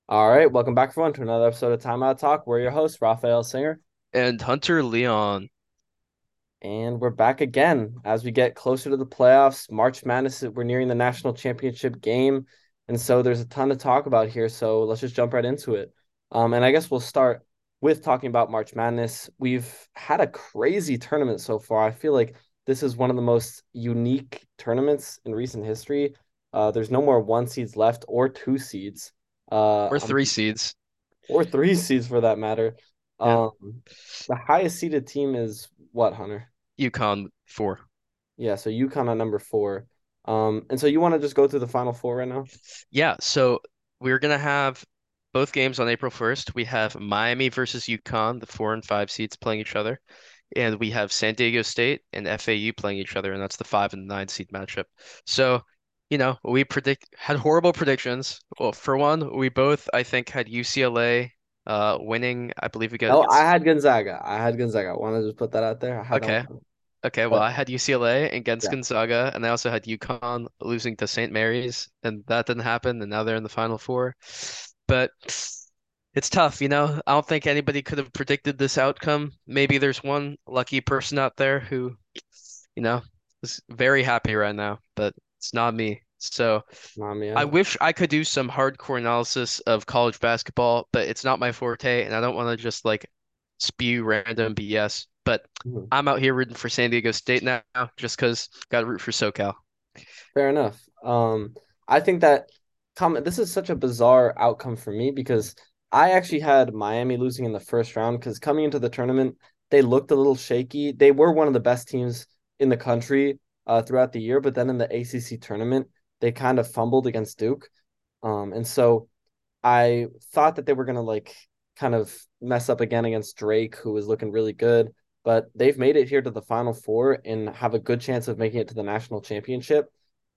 All right, welcome back, everyone, to another episode of Timeout Talk. We're your hosts, Raphael Singer, And Hunter Leon. and we're back again as we get closer to the playoffs. March Madness, we're nearing the national championship game, and so there's a ton to talk about here. So let's just jump right into it. And I guess we'll start with talking about March Madness. We've had a crazy tournament so far. I feel like this is one of the most unique tournaments in recent history. There's no more one seeds left or two seeds. We're I'm three seeds. or three seeds for that matter. Yep. Um, the highest seeded team is what, Hunter? UConn 4. Yeah, so UConn on number four. And so you want to just go through the final four right now? Yeah, so we're gonna have both games on April 1st. We have Miami versus UConn, the 4 and 5 seeds playing each other. And we have San Diego State and FAU playing each other, and that's the 5 and 9 seed matchup. So, we had horrible predictions. Well, for one, we both, I think, had UCLA winning. I believe we got Oh, I against. had Gonzaga. I had Gonzaga. I want to just put that out there. I had that Okay. one. Okay, well, But I had UCLA against yeah, Gonzaga, and I also had UConn losing to St. Mary's, and that didn't happen, and now they're in the Final Four. But it's tough, I don't think anybody could have predicted this outcome. Maybe there's one lucky person out there who, you know, is very happy right now, but it's not me. So I Mamiya. wish I could do some hardcore analysis of college basketball, but it's not my forte, and I don't want to just like spew random BS. But Mhm. I'm out here rooting for San Diego State now, just because got to root for SoCal. Fair enough. I think that comment. This is such a bizarre outcome for me because I actually had Miami losing in the first round because coming into the tournament, they looked a little shaky. They were one of the best teams in the country throughout the year, but then in the ACC tournament, they kind of fumbled against Duke. And so I thought that they were gonna like kind of mess up again against Drake, who was looking really good, but they've made it here to the Final Four and have a good chance of making it to the national championship.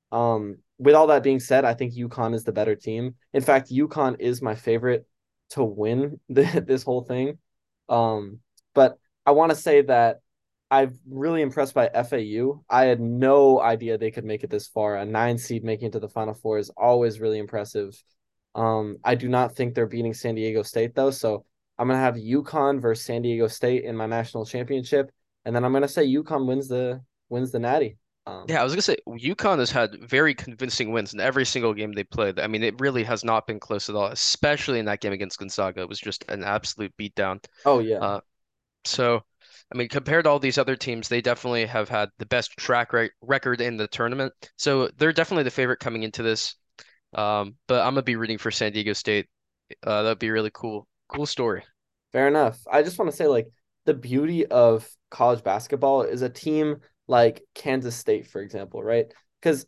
With all that being said, I think UConn is the better team. In fact, UConn is my favorite to win this whole thing. Um, but I want to say that I'm really impressed by FAU. I had no idea they could make it this far. A nine seed making it to the Final Four is always really impressive. I do not think they're beating San Diego State though, so I'm gonna have UConn versus San Diego State in my national championship, and then I'm gonna say UConn wins the Natty. Yeah, I was gonna say UConn has had very convincing wins in every single game they played. I mean, it really has not been close at all, especially in that game against Gonzaga. It was just an absolute beatdown. Oh yeah, Uh, so, I mean, compared to all these other teams, they definitely have had the best record in the tournament. So they're definitely the favorite coming into this. But I'm gonna be rooting for San Diego State. That'd be really cool. Cool story. fair enough. I just want to say like the beauty of college basketball is a team like Kansas State, for example, right? Because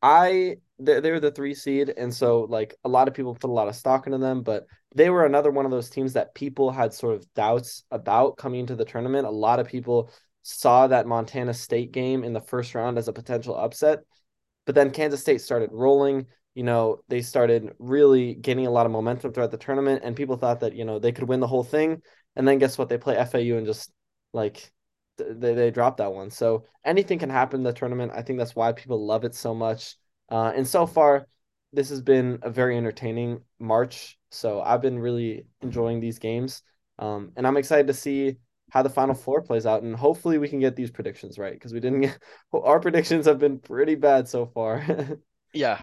they're the three seed, and so like a lot of people put a lot of stock into them, but they were another one of those teams that people had sort of doubts about coming into the tournament. A lot of people saw that Montana State game in the first round as a potential upset, but then Kansas State started rolling. They started really gaining a lot of momentum throughout the tournament, and people thought that, they could win the whole thing. And then guess what? They play FAU and just like they dropped that one. So anything can happen in the tournament. I think that's why people love it so much. And so far, this has been a very entertaining March. So I've been really enjoying these games. And I'm excited to see how the final four plays out. And hopefully we can get these predictions right because we didn't get our predictions have been pretty bad so far. Yeah,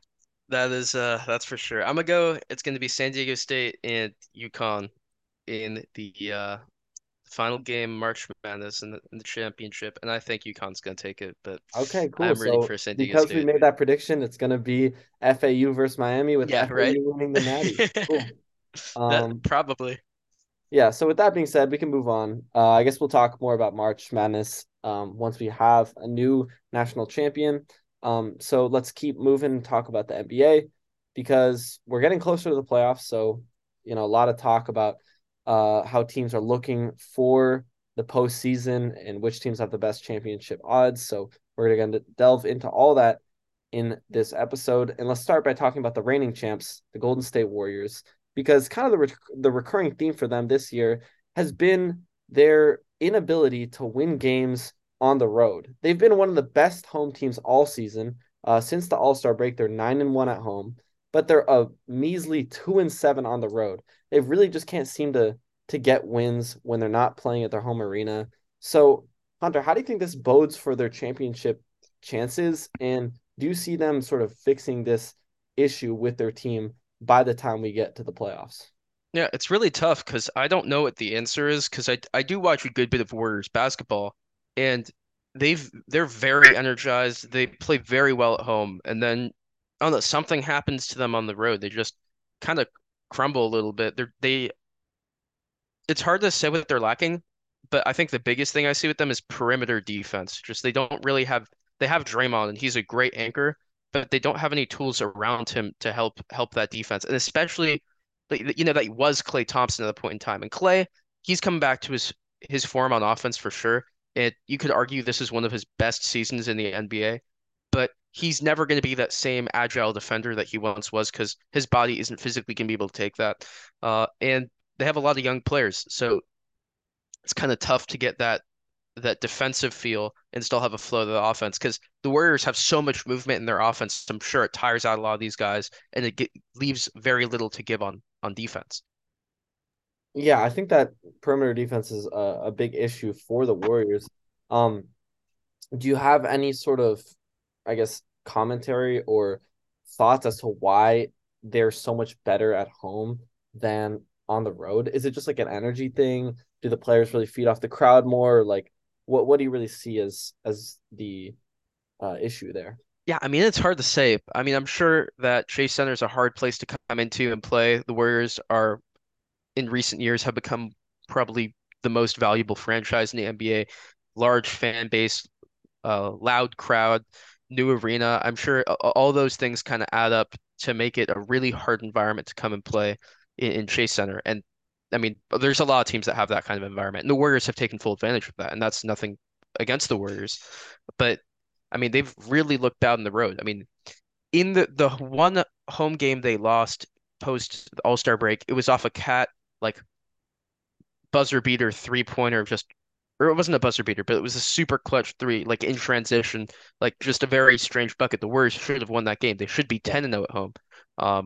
that's for sure. I'm gonna go. It's gonna be San Diego State and UConn in the final game, March Madness in the championship, and I think UConn's gonna take it, but Okay, cool. I'm rooting So for San Diego because we State. made that prediction, it's gonna be FAU versus Miami with Yeah, right? FAU winning the Natty. Cool. That Um, probably. yeah, so with that being said, we can move on. I guess we'll talk more about March Madness once we have a new national champion. So let's keep moving and talk about the NBA because we're getting closer to the playoffs. So, a lot of talk about how teams are looking for the postseason and which teams have the best championship odds. So we're going to delve into all that in this episode. And let's start by talking about the reigning champs, the Golden State Warriors, because kind of the recurring theme for them this year has been their inability to win games on the road. They've been one of the best home teams all season. Since the All Star break, they're 9-1 at home. but they're a measly 2-7 on the road. They really just can't seem to get wins when they're not playing at their home arena. So, Hunter, how do you think this bodes for their championship chances? And do you see them sort of fixing this issue with their team by the time we get to the playoffs? Yeah, it's really tough because I don't know what the answer is because I do watch a good bit of Warriors basketball and they're very energized. They play very well at home, and then I don't know, something happens to them on the road. They just kind of crumble a little bit. They it's hard to say what they're lacking, but I think the biggest thing I see with them is perimeter defense. Just they don't really have they have Draymond and he's a great anchor, but they don't have any tools around him to help that defense. And especially that was Klay Thompson at the point in time. And Klay, he's coming back to his form on offense for sure. And you could argue this is one of his best seasons in the NBA, but he's never going to be that same agile defender that he once was because his body isn't physically going to be able to take that. And they have a lot of young players, so it's kind of tough to get that defensive feel and still have a flow of the offense because the Warriors have so much movement in their offense. I'm sure it tires out a lot of these guys, and leaves very little to give on defense. Yeah, I think that perimeter defense is a big issue for the Warriors. Um, do you have any sort of, I guess, commentary or thoughts as to why they're so much better at home than on the road? Is it just like an energy thing? Do the players really feed off the crowd more? Like, what do you really see as the issue there? Yeah, I mean it's hard to say. I mean I'm sure that Chase Center is a hard place to come into and play. The Warriors are in recent years have become probably the most valuable franchise in the NBA. Large fan base, loud crowd, new arena. I'm sure all those things kind of add up to make it a really hard environment to come and play in Chase Center. And I mean, there's a lot of teams that have that kind of environment, and the Warriors have taken full advantage of that. And that's nothing against the Warriors, but I mean, they've really looked bad on the road. I mean, in the one home game they lost post All-Star break, it was off a cat like buzzer beater three-pointer just or it wasn't a buzzer beater, but it was a super clutch three, like in transition, like just a very strange bucket. The Warriors should have won that game. They should be Yeah. 10-0 at home. Um,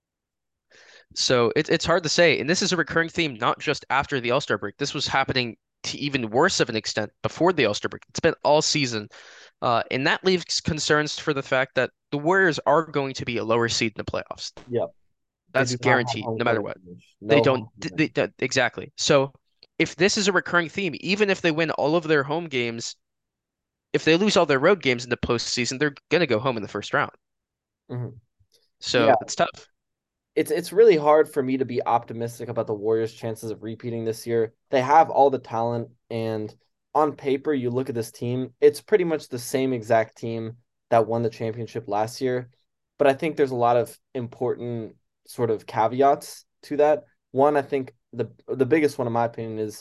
so it's hard to say. And this is a recurring theme, not just after the All-Star break. This was happening to even worse of an extent before the All-Star break. It's been all season. And that leaves concerns for the fact that the Warriors are going to be a lower seed in the playoffs. Yep. They That's do not have guaranteed, home no matter court what. advantage. They No don't, home court advantage. exactly. So if this is a recurring theme, even if they win all of their home games, if they lose all their road games in the postseason, they're gonna go home in the first round. Mhm. Yeah, So it's tough. it's really hard for me to be optimistic about the Warriors' chances of repeating this year. They have all the talent, and on paper, you look at this team, it's pretty much the same exact team that won the championship last year. But I think there's a lot of important sort of caveats to that. One, I think the biggest one, in my opinion, is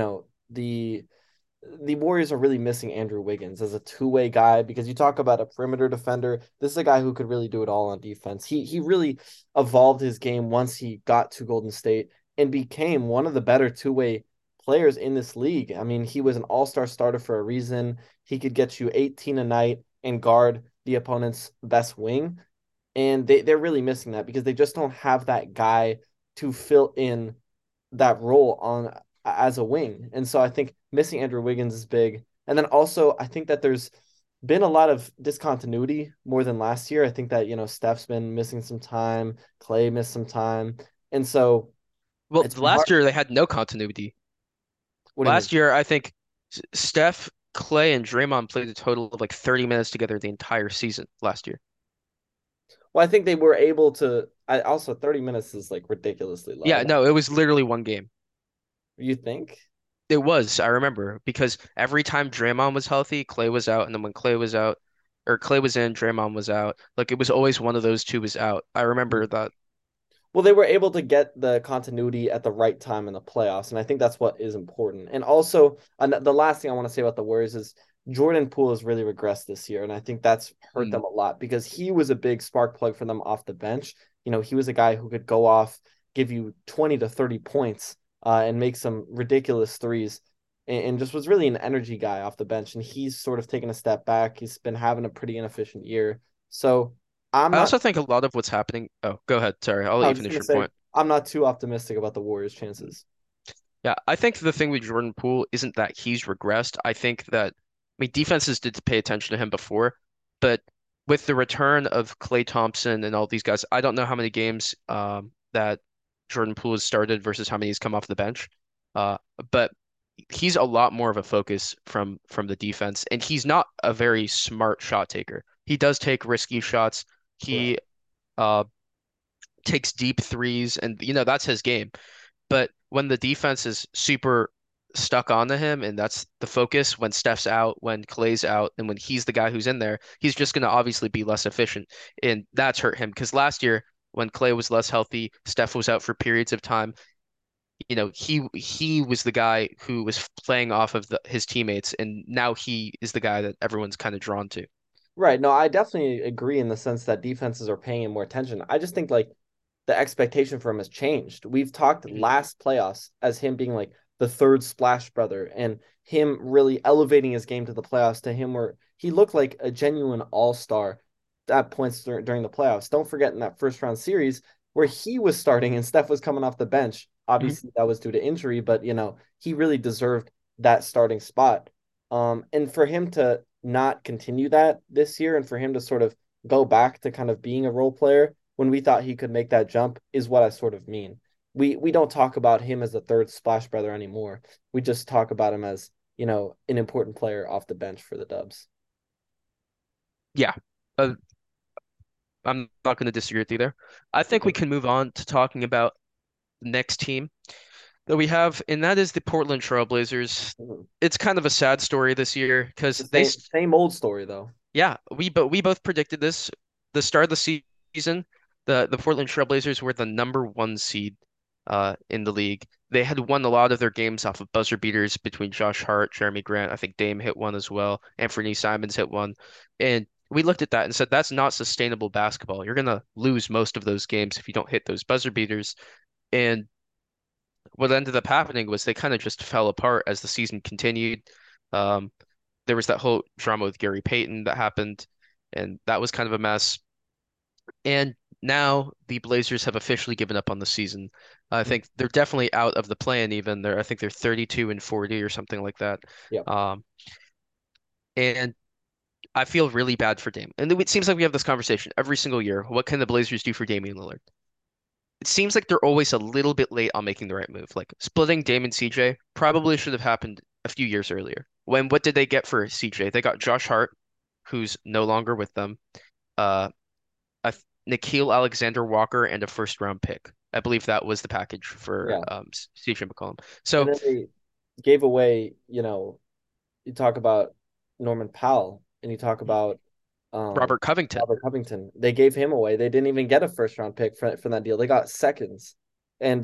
the Warriors are really missing Andrew Wiggins as a two-way guy because you talk about a perimeter defender. This is a guy who could really do it all on defense. He really evolved his game once he got to Golden State and became one of the better two-way players in this league. I mean, he was an all-star starter for a reason. He could get you 18 a night and guard the opponent's best wing. And they're really missing that because they just don't have that guy to fill in that role on as a wing. And so I think missing Andrew Wiggins is big. And then also I think that there's been a lot of discontinuity more than last year. I think that, Steph's been missing some time, Klay missed some time. And so Well, it's the been hard. last year they had no continuity. What do you mean? Last year, I think Steph, Clay, and Draymond played a total of like 30 minutes together the entire season last year. Well, I think they were able to I also 30 minutes is like ridiculously low. Yeah, no, it was literally one game. You think? It was, I remember, because every time Draymond was healthy, Clay was out, and then when Clay was out, or Clay was in, Draymond was out. Like it was always one of those two was out. I remember that. Well, they were able to get the continuity at the right time in the playoffs, and I think that's what is important. And also, the last thing I want to say about the Warriors is Jordan Poole has really regressed this year, and I think that's hurt Mm. them a lot because he was a big spark plug for them off the bench. He was a guy who could go off, give you 20 to 30 points, and make some ridiculous threes, and just was really an energy guy off the bench. And he's sort of taken a step back. He's been having a pretty inefficient year. So I'm I not also think a lot of what's happening. Oh, go ahead. Sorry, I'll let I you was just finish gonna your say point. I'm not too optimistic about the Warriors' chances. Yeah, I think the thing with Jordan Poole isn't that he's regressed. I think that, I mean, defenses did pay attention to him before, but with the return of Klay Thompson and all these guys, I don't know how many games that Jordan Poole has started versus how many he's come off the bench. Uh, but he's a lot more of a focus from the defense, and he's not a very smart shot taker. He does take risky shots. Right. He uh takes deep threes, and that's his game. But when the defense is super stuck onto him and that's the focus, when Steph's out, when Clay's out, and when he's the guy who's in there, he's just going to obviously be less efficient. And that's hurt him because last year, when Clay was less healthy, Steph was out for periods of time. He was the guy who was playing off of his teammates, and now he is the guy that everyone's kind of drawn to. Right. No, I definitely agree in the sense that defenses are paying him more attention. I just think like the expectation for him has changed. We've talked Mhm. last playoffs as him being like the third splash brother and him really elevating his game to the playoffs to him where he looked like a genuine all-star at points during the playoffs. Don't forget in that first round series where he was starting and Steph was coming off the bench. Mhm. Obviously that was due to injury, but he really deserved that starting spot. And for him to not continue that this year and for him to sort of go back to kind of being a role player when we thought he could make that jump is what I sort of mean. We don't talk about him as a third splash brother anymore. We just talk about him as, an important player off the bench for the Dubs. Yeah, uh, I'm not going to disagree with you there. I think we Okay. can move on to talking about the next team that we have, and that is the Portland Trail Blazers. Mhm. It's kind of a sad story this year because The same old story though. yeah, we both predicted this. The start of the season, the Portland Trail Blazers were the number one seed in the league. They had won a lot of their games off of buzzer beaters between Josh Hart, Jeremy Grant. I think Dame hit one as well. Anthony Simons hit one, and we looked at that and said that's not sustainable basketball. You're gonna lose most of those games if you don't hit those buzzer beaters. And what ended up happening was they kind of just fell apart as the season continued. Um, there was that whole drama with Gary Payton that happened, and that was kind of a mess. And now the Blazers have officially given up on the season. I think they're definitely out of the plan even. I think they're 32 and 40 or something like that. Yeah. Um, and I feel really bad for Dame. And it seems like we have this conversation every single year. What can the Blazers do for Damian Lillard? It seems like they're always a little bit late on making the right move. Like splitting Dame and CJ probably should have happened a few years earlier. What did they get for CJ? They got Josh Hart, who's no longer with them, uh, Nikhil Alexander Walker, and a first round pick. I believe that was the package for Yeah. CJ McCollum. And So then they gave away, you talk about Norman Powell and you talk about um Robert Covington. Robert Covington. They gave him away. They didn't even get a first round pick for that deal. They got seconds. And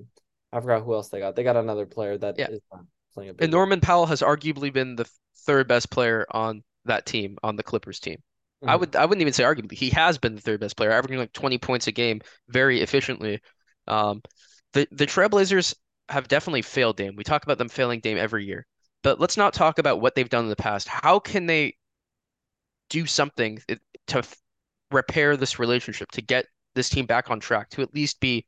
I forgot who else they got. They got another player that Yeah. is not playing a And big role. Norman Powell has arguably been the third best player on that team, on the Clippers team. Mhm. I wouldn't even say arguably. He has been the third best player, averaging like 20 points a game very efficiently. Um, the Trailblazers have definitely failed Dame. We talk about them failing Dame every year. But let's not talk about what they've done in the past. How can they do something to repair this relationship, to get this team back on track, to at least be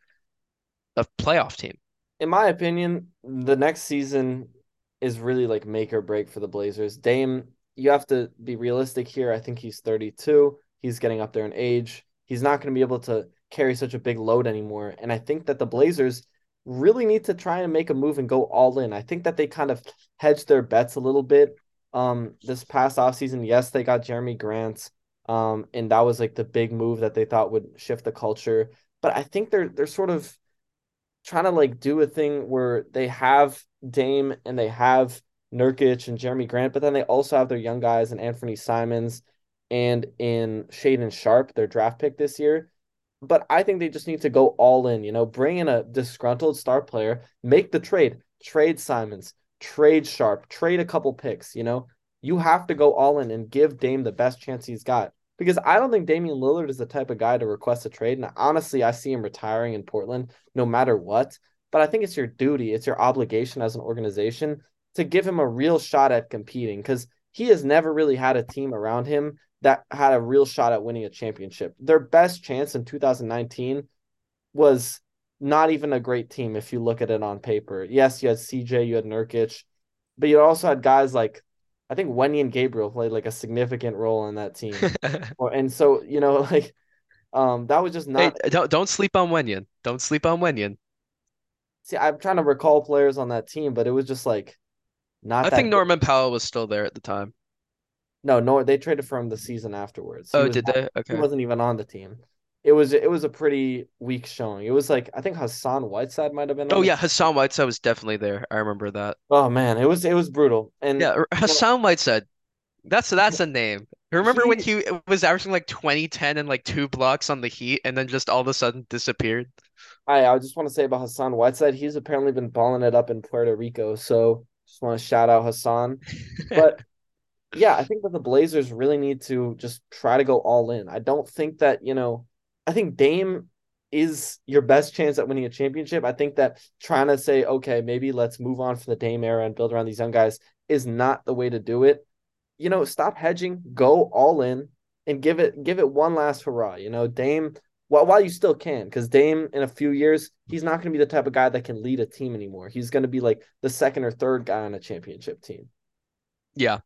a playoff team? In my opinion, the next season is really like make or break for the Blazers. Dame, you have to be realistic here. I think he's 32. He's getting up there in age. He's not going to be able to carry such a big load anymore. And I think that the Blazers really need to try and make a move and go all in. I think that they kind of hedged their bets a little bit. This past offseason, yes, they got Jeremy Grant. And that was like the big move that they thought would shift the culture. But I think they're sort of trying to like do a thing where they have Dame and they have Nurkic and Jeremy Grant, but then they also have their young guys and Anthony Simons and in Shaden Sharp, their draft pick this year. But I think they just need to go all in, bring in a disgruntled star player, make the trade Simons, trade Sharp, trade a couple picks, You have to go all in and give Dame the best chance he's got. Because I don't think Damian Lillard is the type of guy to request a trade. And honestly, I see him retiring in Portland no matter what. But I think it's your duty, it's your obligation as an organization to give him a real shot at competing. Because he has never really had a team around him that had a real shot at winning a championship. Their best chance in 2019 was not even a great team if you look at it on paper. Yes, you had CJ, you had Nurkic, but you also had guys like I think Wenyen Gabriel played like a significant role in that team. And so, like that was just Hey, not don't sleep on Wenyan. Don't sleep on Wenyan. see, I'm trying to recall players on that team, but it was just like not I that think good. Norman Powell was still there at the time. No, they traded for him the season afterwards. Oh, did they? He Okay. wasn't even on the team. It was a pretty weak showing. It was like I think Hassan Whiteside might have been on Oh the yeah, Hassan Whiteside was definitely there. I remember that. Oh man, it was brutal. And Yeah, Hassan Whiteside. That's a name. Remember when he he was averaging like 20, 10, and like 2 blocks on the Heat, and then just all of a sudden disappeared? I just want to say about Hassan Whiteside, he's apparently been balling it up in Puerto Rico. So just want to shout out Hassan. But yeah, I think that the Blazers really need to just try to go all in. I don't think that, I think Dame is your best chance at winning a championship. I think that trying to say, okay, maybe let's move on from the Dame era and build around these young guys is not the way to do it. Stop hedging, go all in, and give it one last hurrah. Dame, while you still can, because Dame in a few years, he's not going to be the type of guy that can lead a team anymore. He's going to be like the second or third guy on a championship team. Yeah,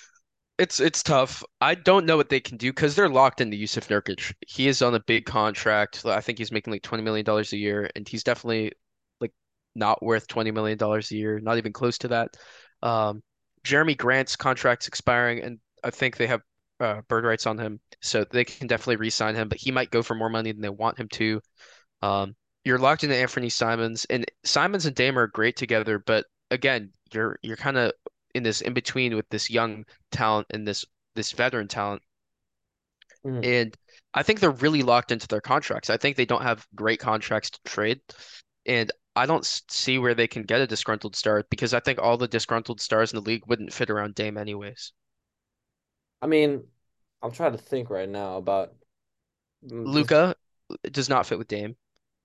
it's tough. I don't know what they can do because they're locked into Yusuf Nurkic. He is on a big contract. I think he's making like $20 million a year, and he's definitely like not worth $20 million a year, not even close to that. Um, Jeremy Grant's contract's expiring, and I think they have bird rights on him, so they can definitely re-sign him, but he might go for more money than they want him to. You're locked into Anthony Simons, and Simons and Dame are great together, but again, you're kind of in this in between with this young talent and this veteran talent, Mhm. and I think they're really locked into their contracts. I think they don't have great contracts to trade, and I don't see where they can get a disgruntled star because I think all the disgruntled stars in the league wouldn't fit around Dame anyways. I mean, I'm trying to think right now about this. Luca does not fit with Dame.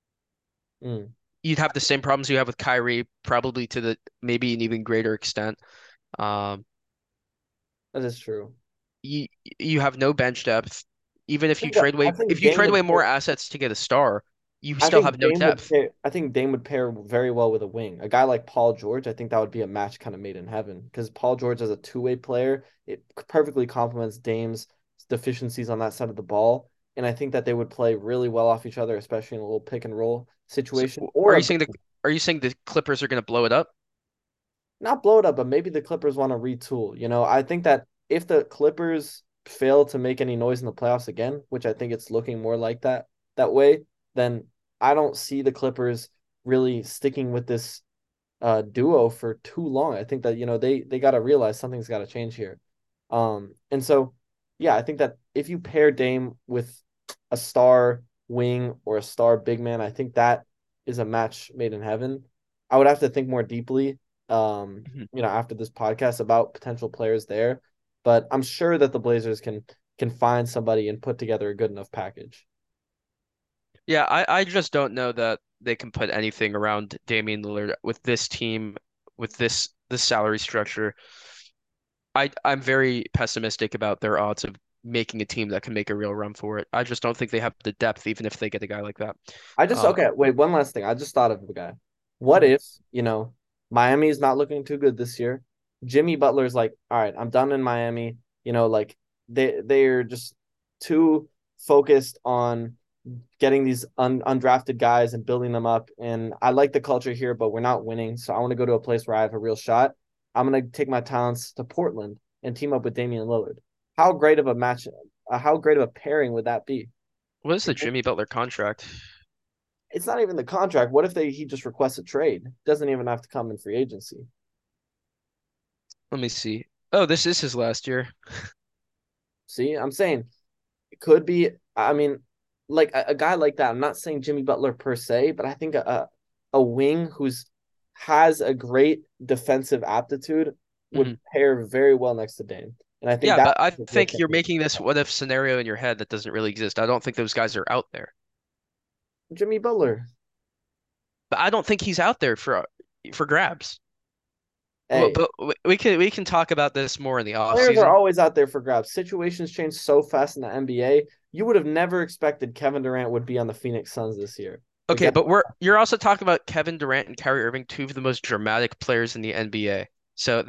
Mm, You'd have the same problems you have with Kyrie, probably to the maybe an even greater extent. Um, that is true. you you have no bench depth. Even I think that I think if you Dame trade would away more assets to get a star, you I still have think no Dame would depth. pair. I think Dame would pair very well with a wing. A guy like Paul George, I think that would be a match kind of made in heaven because Paul George as a two-way player, it perfectly complements Dame's deficiencies on that side of the ball, and I think that they would play really well off each other, especially in a little pick and roll So, situation are or you saying the Clippers are going to blow it up? not blow it up, but maybe the Clippers want to retool. I think that if the Clippers fail to make any noise in the playoffs again, which I think it's looking more like that way, then I don't see the Clippers really sticking with this duo for too long. I think that they got to realize something's got to change here. And so yeah, I think that if you pair Dame with a star wing or a star big man, I think that is a match made in heaven. I would have to think more deeply, Mhm. after this podcast about potential players there, but I'm sure that the Blazers can find somebody and put together a good enough package. Yeah, I just don't know that they can put anything around Damian Lillard with this team, with this salary structure. I'm very pessimistic about their odds of making a team that can make a real run for it. I just don't think they have the depth, even if they get a guy like that. Uh, Okay, wait, one last thing. I just thought of the guy. What mhm. if, Miami is not looking too good this year? Jimmy Butler's like, all right, I'm done in Miami. Like they're just too focused on getting these undrafted guys and building them up. And I like the culture here, but we're not winning. So I want to go to a place where I have a real shot. I'm gonna take my talents to Portland and team up with Damian Lillard. How great of a match, how great of a pairing would that be? What is the Jimmy Butler contract? It's not even the contract. What if he just requests a trade? Doesn't even have to come in free agency. Let me see. Oh, this is his last year. See, I'm saying it could be. I mean, like a guy like that. I'm not saying Jimmy Butler per se, but I think a wing who's has a great defensive aptitude would Mhm. pair very well next to Dame. And I think Yeah, that but I would be a think you're championship. making this what if scenario in your head that doesn't really exist. I don't think those guys are out there. Jimmy Butler. But I don't think he's out there for grabs. Well, Hey, but we can talk about this more in the off players are season. always out there for grabs. Situations change so fast in the NBA. You would have never expected Kevin Durant would be on the Phoenix Suns this year. But Okay, guess but what? you're also talking about Kevin Durant and Kyrie Irving, two of the most dramatic players in the NBA. So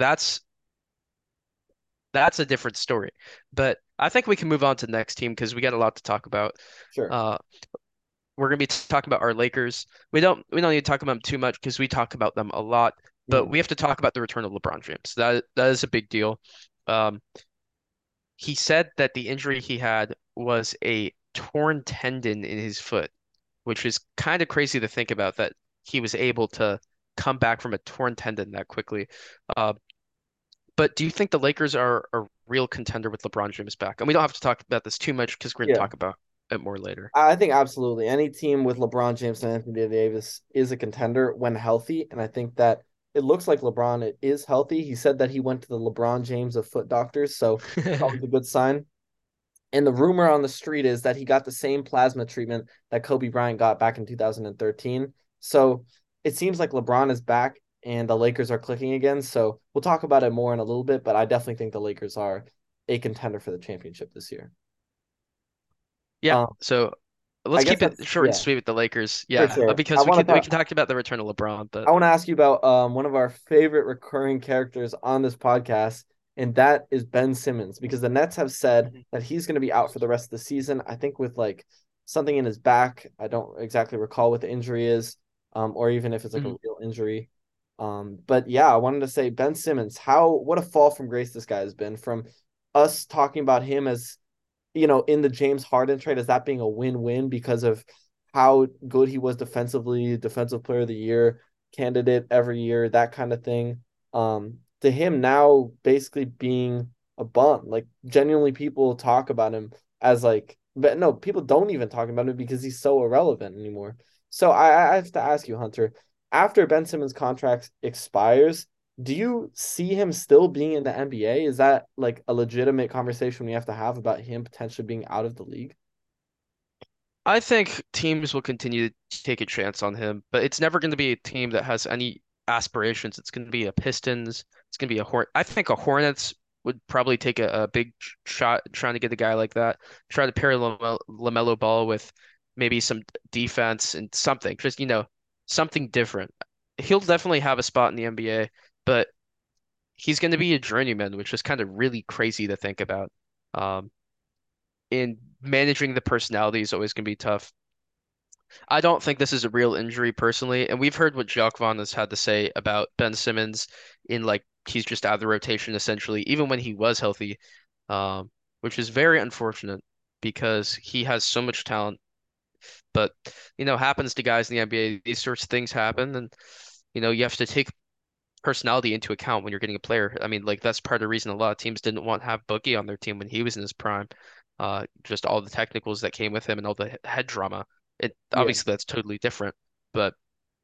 that's a different story. But I think we can move on to the next team because we got a lot to talk about. Sure. Uh, we're gonna be talking about our Lakers. We don't need to talk about them too much because we talk about them a lot. But Mm. we have to talk about the return of LeBron James. That is a big deal. Um, he said that the injury he had was a torn tendon in his foot, which is kind of crazy to think about that he was able to come back from a torn tendon that quickly. Uh, but do you think the Lakers are a real contender with LeBron James back? And we don't have to talk about this too much because we're going to Yeah. talk about it more later. I think absolutely any team with LeBron James and Anthony Davis is a contender when healthy. And I think that it looks like LeBron is healthy. He said that he went to the LeBron James of foot doctors. So that's always a good sign. And the rumor on the street is that he got the same plasma treatment that Kobe Bryant got back in 2013. So it seems like LeBron is back and the Lakers are clicking again. So we'll talk about it more in a little bit, but I definitely think the Lakers are a contender for the championship this year. Yeah, Um, so I let's guess keep it that's short and yeah, sweet with the Lakers. for Yeah, sure. because we can talk about the return of LeBron, but I want to ask you about one of our favorite recurring characters on this podcast, and that is Ben Simmons, because the Nets have said Mhm. that he's going to be out for the rest of the season. I think with like something in his back. I don't exactly recall what the injury is, or even if it's like a Mhm. real injury. But yeah, I wanted to say Ben Simmons, how what a fall from grace this guy has been from us talking about him as in the James Harden trade as that being a win-win because of how good he was defensively, defensive player of the year, candidate every year, that kind of thing. To him now basically being a bum. Like genuinely people talk about him as like but no, people don't even talk about him because he's so irrelevant anymore. So I have to ask you, Hunter, after Ben Simmons' contract expires, do you see him still being in the NBA? Is that like a legitimate conversation we have to have about him potentially being out of the league? I think teams will continue to take a chance on him, but it's never going to be a team that has any aspirations. It's going to be a Pistons. It's going to be a Horn. I think a Hornets would probably take a big shot trying to get a guy like that. Try to pair LaMelo Ball with maybe some defense and something, just something different. He'll definitely have a spot in the NBA, but he's going to be a journeyman, which is kind of really crazy to think about. Um, and managing the personality is always going to be tough. I don't think this is a real injury personally, and we've heard what Jacques Vaughn has had to say about Ben Simmons in like he's just out of the rotation essentially, even when he was healthy, um, which is very unfortunate because he has so much talent. But happens to guys in the NBA. These sorts of things happen, and you have to take personality into account when you're getting a player. I mean, like that's part of the reason a lot of teams didn't want to have Boogie on their team when he was in his prime. Just all the technicals that came with him and all the head drama. It Yeah. obviously that's totally different, but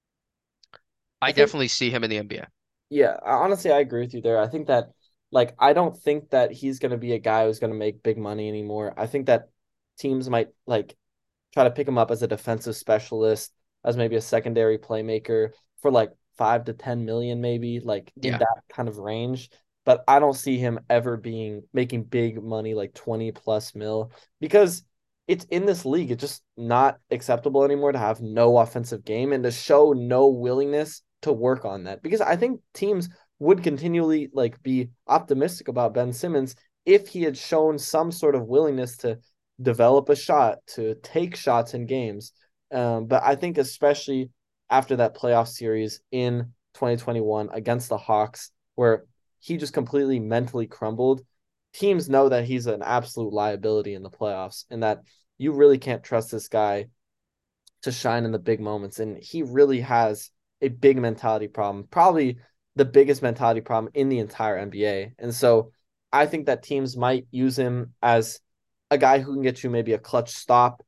I I think definitely see him in the NBA. yeah, honestly I agree with you there. I think that like I don't think that he's going to be a guy who's going to make big money anymore. I think that teams might like try to pick him up as a defensive specialist, as maybe a secondary playmaker for like 5 to 10 million, maybe like in Yeah. that kind of range. But I don't see him ever being making big money like 20 plus mil because it's in this league. It's just not acceptable anymore to have no offensive game and to show no willingness to work on that. Because I think teams would continually like be optimistic about Ben Simmons if he had shown some sort of willingness to develop a shot, to take shots in games. But I think especially after that playoff series in 2021 against the Hawks, where he just completely mentally crumbled, teams know that he's an absolute liability in the playoffs and that you really can't trust this guy to shine in the big moments. And he really has a big mentality problem, probably the biggest mentality problem in the entire NBA. And so I think that teams might use him as a guy who can get you maybe a clutch stop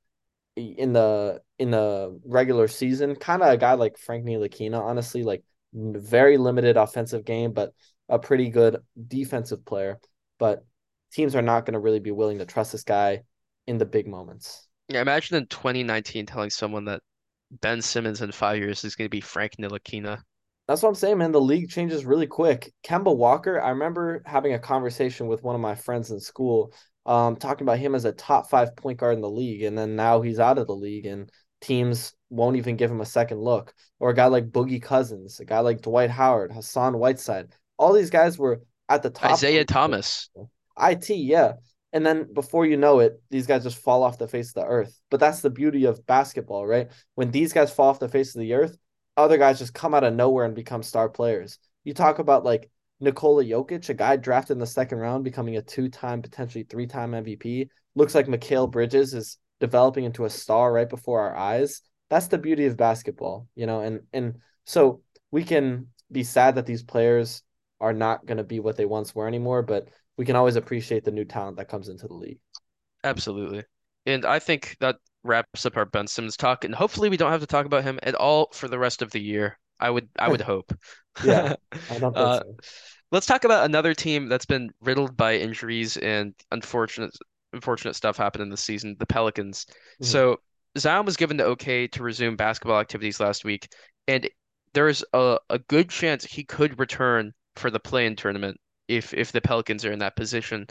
in the regular season, kind of a guy like Frank Ntilikina, honestly, like very limited offensive game, but a pretty good defensive player. But teams are not going to really be willing to trust this guy in the big moments. Yeah, imagine in 2019 telling someone that Ben Simmons in 5 years is going to be Frank Ntilikina. That's what I'm saying, man. The league changes really quick. Kemba Walker, I remember having a conversation with one of my friends in school, talking about him as a top five point guard in the league, and then now he's out of the league, and teams won't even give him a second look. Or a guy like Boogie Cousins, a guy like Dwight Howard, Hassan Whiteside. All these guys were at the top of Isaiah the Thomas. league. IT, yeah. And then before you know it, these guys just fall off the face of the earth. But that's the beauty of basketball, right? When these guys fall off the face of the earth, other guys just come out of nowhere and become star players. You talk about like Nikola Jokic, a guy drafted in the second round, becoming a two-time, potentially three-time MVP. Looks like Mikal Bridges is developing into a star right before our eyes. That's the beauty of basketball, and so we can be sad that these players are not going to be what they once were anymore, but we can always appreciate the new talent that comes into the league. Absolutely. And I think that wraps up our Ben Simmons talk, and hopefully we don't have to talk about him at all for the rest of the year. I would hope. Yeah, I don't think Uh, so. let's talk about another team that's been riddled by injuries and unfortunate stuff happened this season, the Pelicans. Mhm. So Zion was given the okay to resume basketball activities last week, and there's a good chance he could return for the play-in tournament if the Pelicans are in that position.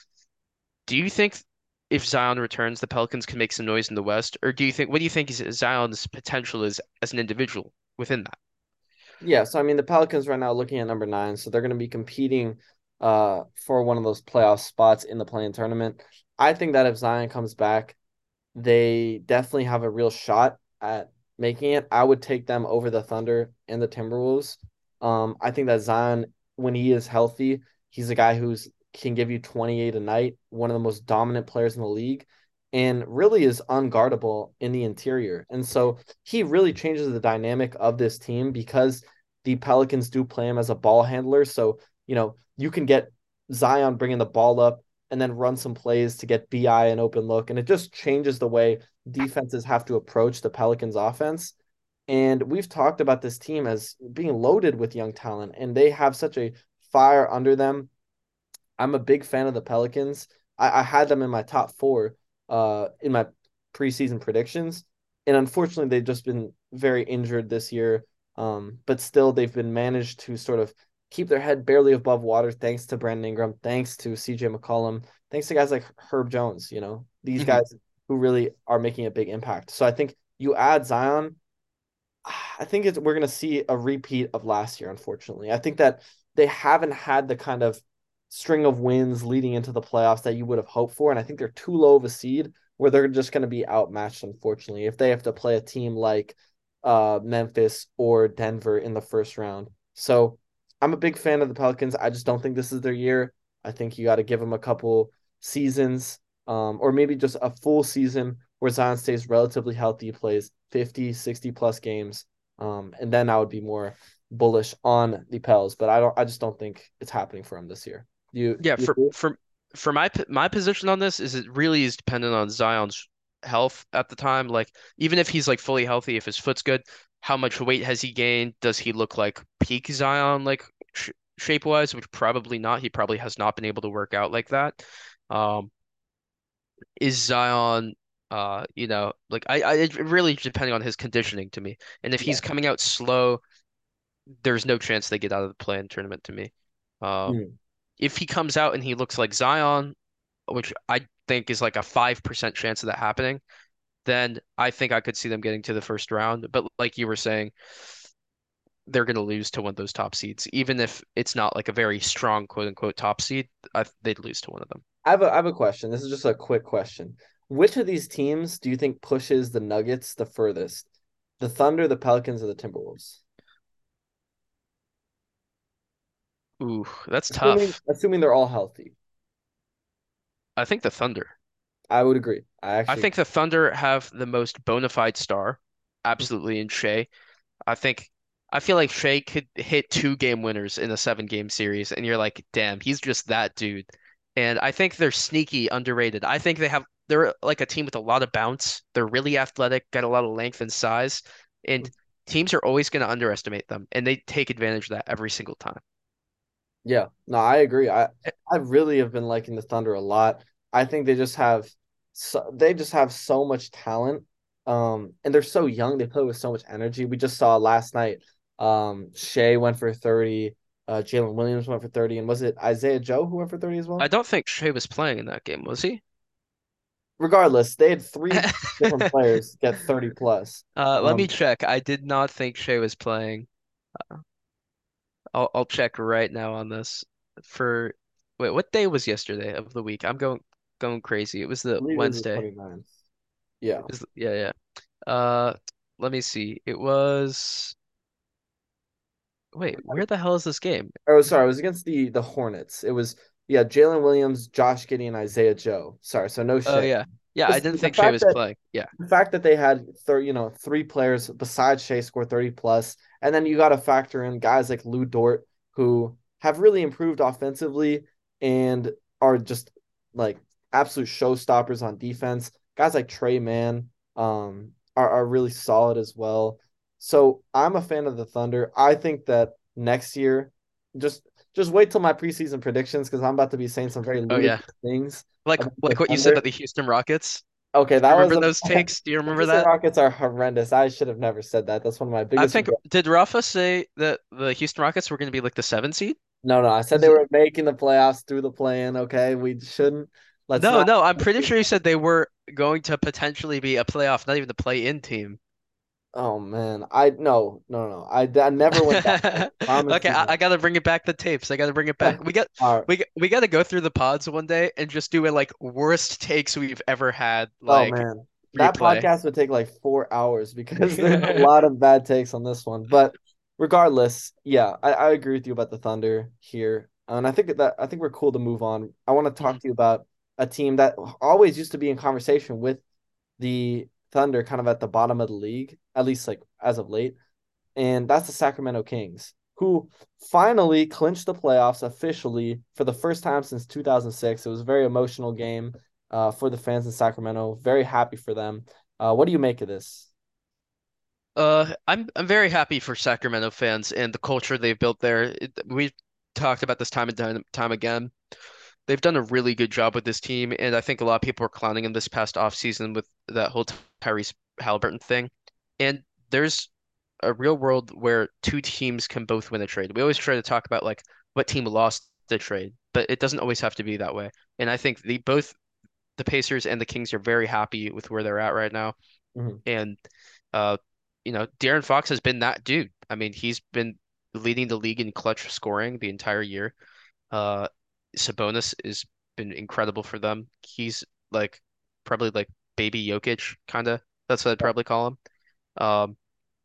Do you think if Zion returns, the Pelicans can make some noise in the West, or what do you think is Zion's potential is as an individual within that? Yeah, so I mean the Pelicans right now looking at number nine, so they're going to be competing for one of those playoff spots in the play-in tournament. I think that if Zion comes back, they definitely have a real shot at making it. I would take them over the Thunder and the Timberwolves. I think that Zion, when he is healthy, he's a guy who's can give you 28 a night, one of the most dominant players in the league, and really is unguardable in the interior. And so he really changes the dynamic of this team because the Pelicans do play him as a ball handler. So, you can get Zion bringing the ball up and then run some plays to get BI an open look. And it just changes the way defenses have to approach the Pelicans offense. And we've talked about this team as being loaded with young talent, and they have such a fire under them. I'm a big fan of the Pelicans. I had them in my top four in my preseason predictions. And unfortunately, they've just been very injured this year. But still, they've been managed to sort of keep their head barely above water thanks to Brandon Ingram, thanks to CJ McCollum, thanks to guys like Herb Jones, these Mhm. guys who really are making a big impact. So I think you add Zion, I think we're going to see a repeat of last year, unfortunately. I think that they haven't had the kind of string of wins leading into the playoffs that you would have hoped for. And I think they're too low of a seed where they're just going to be outmatched, unfortunately, if they have to play a team like Memphis or Denver in the first round. So I'm a big fan of the Pelicans. I just don't think this is their year. I think you got to give them a couple seasons, or maybe just a full season where Zion stays relatively healthy, plays 50, 60 plus games. And then I would be more bullish on the Pels, but I just don't think it's happening for him this year. You Yeah, you for for for my position on this is it really is dependent on Zion's health at the time. Like even if he's like fully healthy, if his foot's good, how much weight has he gained? Does he look like peak Zion like sh shape wise? Which probably not. He probably has not been able to work out like that. Um, is Zion like it really depending on his conditioning to me. And if yeah. he's coming out slow, there's no chance they get out of the play-in tournament to me. Um, Mm. if he comes out and he looks like Zion, which I think is like a 5% chance of that happening, then I think I could see them getting to the first round. But like you were saying, they're going to lose to one of those top seeds, even if it's not like a very strong quote unquote top seed. They'd lose to one of them. I have a question. This is just a quick question. Which of these teams do you think pushes the Nuggets the furthest? The Thunder, the Pelicans, or the Timberwolves? Ooh, that's Assuming tough. assuming they're all healthy. I think the Thunder. I would agree. I I actually think the Thunder have the most bona fide star, absolutely in Shea. I think I feel like Shea could hit two game winners in a 7 game series, and you're like, damn, he's just that dude. And I think they're sneaky underrated. I think they're like a team with a lot of bounce. They're really athletic, got a lot of length and size, and teams are always going to underestimate them, and they take advantage of that every single time. Yeah, no, I agree. I really have been liking the Thunder a lot. I think they just have so much talent. And they're so young. They play with so much energy. We just saw last night. Shea went for 30. Jalen Williams went for 30. And was it Isaiah Joe who went for 30 as I well? don't think Shea was playing in that game, was he? Regardless, they had three different players get 30 plus. Let me Um, check. I did not think Shea was playing. I'll check right now on this. For wait, what day was yesterday of the week? I'm going crazy. It was I the believe it was the Wednesday. 29th. Yeah. It was yeah, yeah. Uh, let me see. It was wait, where the hell is this game? Oh, sorry, it was against the Hornets. It was yeah, Jalen Williams, Josh Giddey, and Isaiah Joe. Sorry, so no Oh Shea. yeah. Yeah, I Just didn't think Shea was playing. Yeah. the fact that they had three players besides Shea score 30 plus, and then you got to factor in guys like Lou Dort who have really improved offensively and are just like absolute showstoppers on defense. Guys like Trey Mann are really solid as well. So I'm a fan of the Thunder. I think that next year, just just wait till my preseason predictions because I'm about to be saying some very Oh yeah. ludicrous things Like about the like what you said about Thunder. the Houston Rockets. Okay, Do that you was remember a those takes? Do you the remember Houston that? Rockets are horrendous. I should have never said that. That's one of my I biggest think regrets. did Rafa say that the Houston Rockets were going to be like the 7 seed? No, no, I said Is they it? were making the playoffs through the play-in. Okay, we shouldn't. Let's No, not. no, I'm pretty sure you said they were going to potentially be a playoff, not even the play-in team. Oh man, I no, no, no. I never went that far. Promise Okay, you I that. gotta bring it back the tapes. I gotta bring it back. All right. We gotta go through the pods one day and just do a like worst takes we've ever had Oh like man, that replay. podcast would take like 4 hours because there's a lot of bad takes on this one. But regardless, yeah, I agree with you about the Thunder here, and I think we're cool to move on. I want to talk Mhm. to you about a team that always used to be in conversation with the Thunder, kind of at the bottom of the league, at least like as of late, and that's the Sacramento Kings, who finally clinched the playoffs officially for the first time since 2006. It was a very emotional game for the fans in Sacramento. Very happy for them. What do you make of this? I'm very happy for Sacramento fans and the culture they've built there. We've talked about this time and time again. They've done a really good job with this team, and I think a lot of people were clowning him this past offseason with that whole Tyrese Halliburton thing. And there's a real world where two teams can both win a trade. We always try to talk about like what team lost the trade, but it doesn't always have to be that way. And I think the Pacers and the Kings are very happy with where they're at right now. Mhm. And uh, De'Aaron Fox has been that dude. I mean, he's been leading the league in clutch scoring the entire year. Uh, Sabonis has been incredible for them. He's like probably like baby Jokic, kind of. That's what I'd probably call him. Um,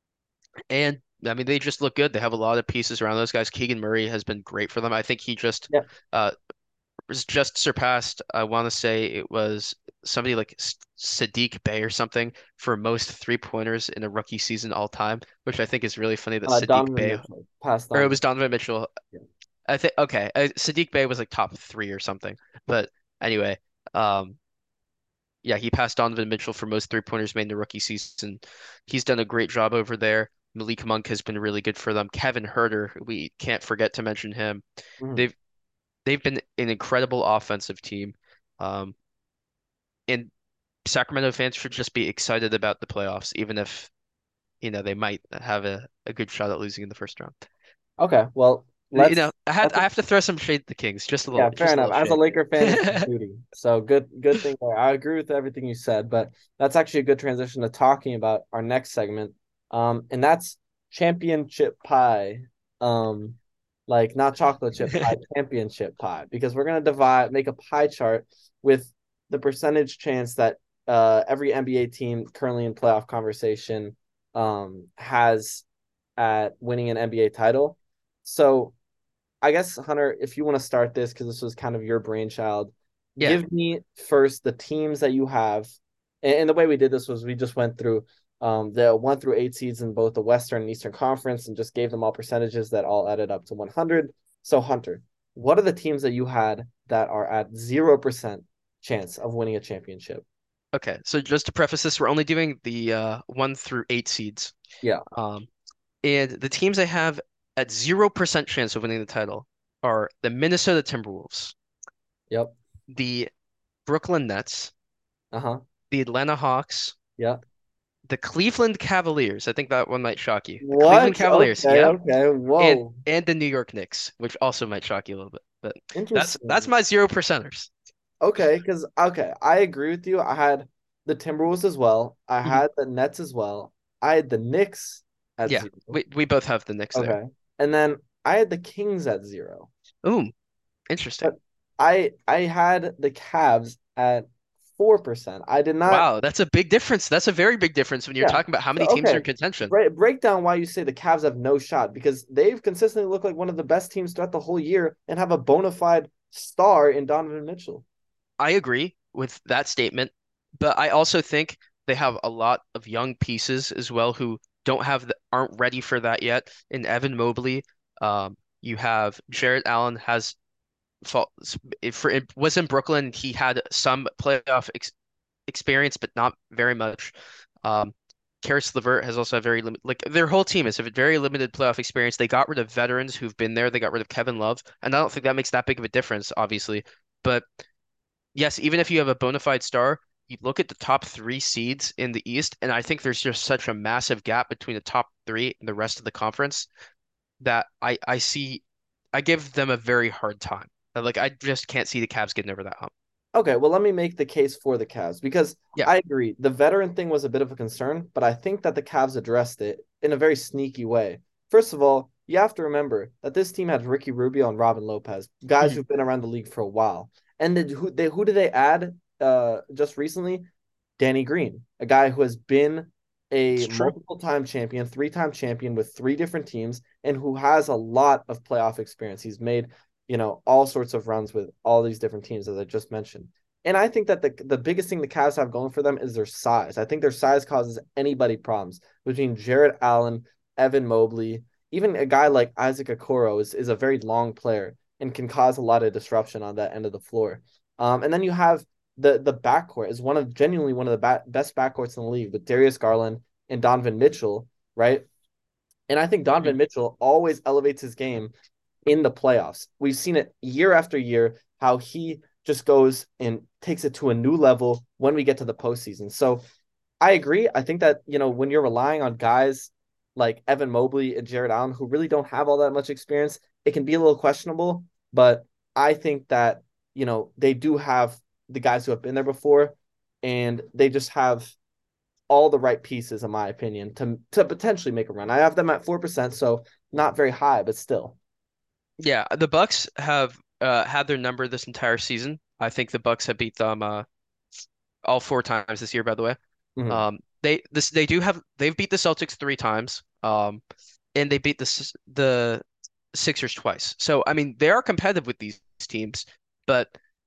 and I mean, they just look good. They have a lot of pieces around those guys. Keegan Murray has been great for them. I think he just Yeah, uh, was just surpassed. I want to say it was somebody like Sadiq Bey or something for most three-pointers in a rookie season all time, which I think is really funny that Sadiq Donovan Bey, Mitchell passed or it on. was Donovan Mitchell. Yeah. I think okay, Sadiq Bey was like top three or something. But anyway, um, yeah, he passed Donovan Mitchell for most three-pointers made in the rookie season. He's done a great job over there. Malik Monk has been really good for them. Kevin Huerter, we can't forget to mention him. Mhm. They've they've been an incredible offensive team. Um, and Sacramento fans should just be excited about the playoffs, even if, they might have a good shot at losing in the first round. Okay, well, let's. I have to throw some shade at the Kings, Yeah, fair just a enough. little As a shade. Laker fan, it's your duty. So good thing there. I agree with everything you said, but that's actually a good transition to talking about our next segment. And that's championship pie. Um, like not chocolate chip pie, championship pie, because we're gonna make a pie chart with the percentage chance that every NBA team currently in playoff conversation has at winning an NBA title. So I guess Hunter, if you want to start this because this was kind of your brainchild, Yeah, give me first the teams that you have. And the way we did this was we just went through the 1 through 8 seeds in both the Western and Eastern Conference and just gave them all percentages that all added up to 100. So Hunter, what are the teams that you had that are at 0% chance of winning a championship? okay. So just to preface this, we're only doing the 1 through 8 seeds. Yeah. Um, and the teams I have at 0% chance of winning the title are the Minnesota Timberwolves, Yep. the Brooklyn Nets, Uh-huh. the Atlanta Hawks, Yeah. The Cleveland Cavaliers. I think that one might shock you. The Cleveland What? Cavaliers. Okay, Yep. okay. And Whoa. and the New York Knicks, which also might shock you a little bit. But that's Interesting. my 0%ers. Okay, because okay, I agree with you. I had the Timberwolves as well. I Mhm. had the Nets as well. I had the Knicks at Yeah, zero. we both have the Knicks there. Okay. And then I had the Kings at zero. Ooh, interesting. But I had the Cavs at 4%. I did not. Wow, that's a big difference. That's a very big difference when you're Yeah. talking about how So many teams are okay. in contention. Break down why you say the Cavs have no shot because they've consistently looked like one of the best teams throughout the whole year and have a bona fide star in Donovan Mitchell. I agree with that statement, but I also think they have a lot of young pieces as well who aren't ready for that yet. In Evan Mobley, you have Jarrett Allen has fall, it was in Brooklyn. He had some playoff experience, but not very much. Um, Karis LeVert has also a very limited, like their whole team is a very limited playoff experience. They got rid of veterans who've been there. They got rid of Kevin Love, and I don't think that makes that big of a difference, obviously. But yes, even if you have a bona fide star, you look at the top three seeds in the East, and I think there's just such a massive gap between the top three and the rest of the conference that I give them a very hard time. Like I just can't see the Cavs getting over that hump. Okay, well, let me make the case for the Cavs because Yeah. I agree. The veteran thing was a bit of a concern, but I think that the Cavs addressed it in a very sneaky way. First of all, you have to remember that this team had Ricky Rubio and Robin Lopez, guys Mhm. who've been around the league for a while. And then who did they add just recently? Danny Green, a guy who has been It's a true. multiple time champion, three-time champion with three different teams, and who has a lot of playoff experience. He's made, all sorts of runs with all these different teams, as I just mentioned. And I think that the biggest thing the Cavs have going for them is their size. I think their size causes anybody problems between Jarrett Allen, Evan Mobley, even a guy like Isaac Okoro is a very long player and can cause a lot of disruption on that end of the floor. And then you have the backcourt is genuinely one of the best backcourts in the league with Darius Garland and Donovan Mitchell, right? And I think Mhm. Donovan Mitchell always elevates his game in the playoffs. We've seen it year after year how he just goes and takes it to a new level when we get to the postseason. So I agree. I think that, when you're relying on guys like Evan Mobley and Jared Allen who really don't have all that much experience, it can be a little questionable. But I think that, they do have the guys who have been there before and they just have all the right pieces, in my opinion, to potentially make a run. I have them at 4%, so not very high, but still. Yeah, the Bucks have had their number this entire season. I think the Bucks have beat them all four times this year, by the way. Mhm. They've beat the Celtics three times. And they beat the Sixers twice. So I mean they are competitive with these teams, but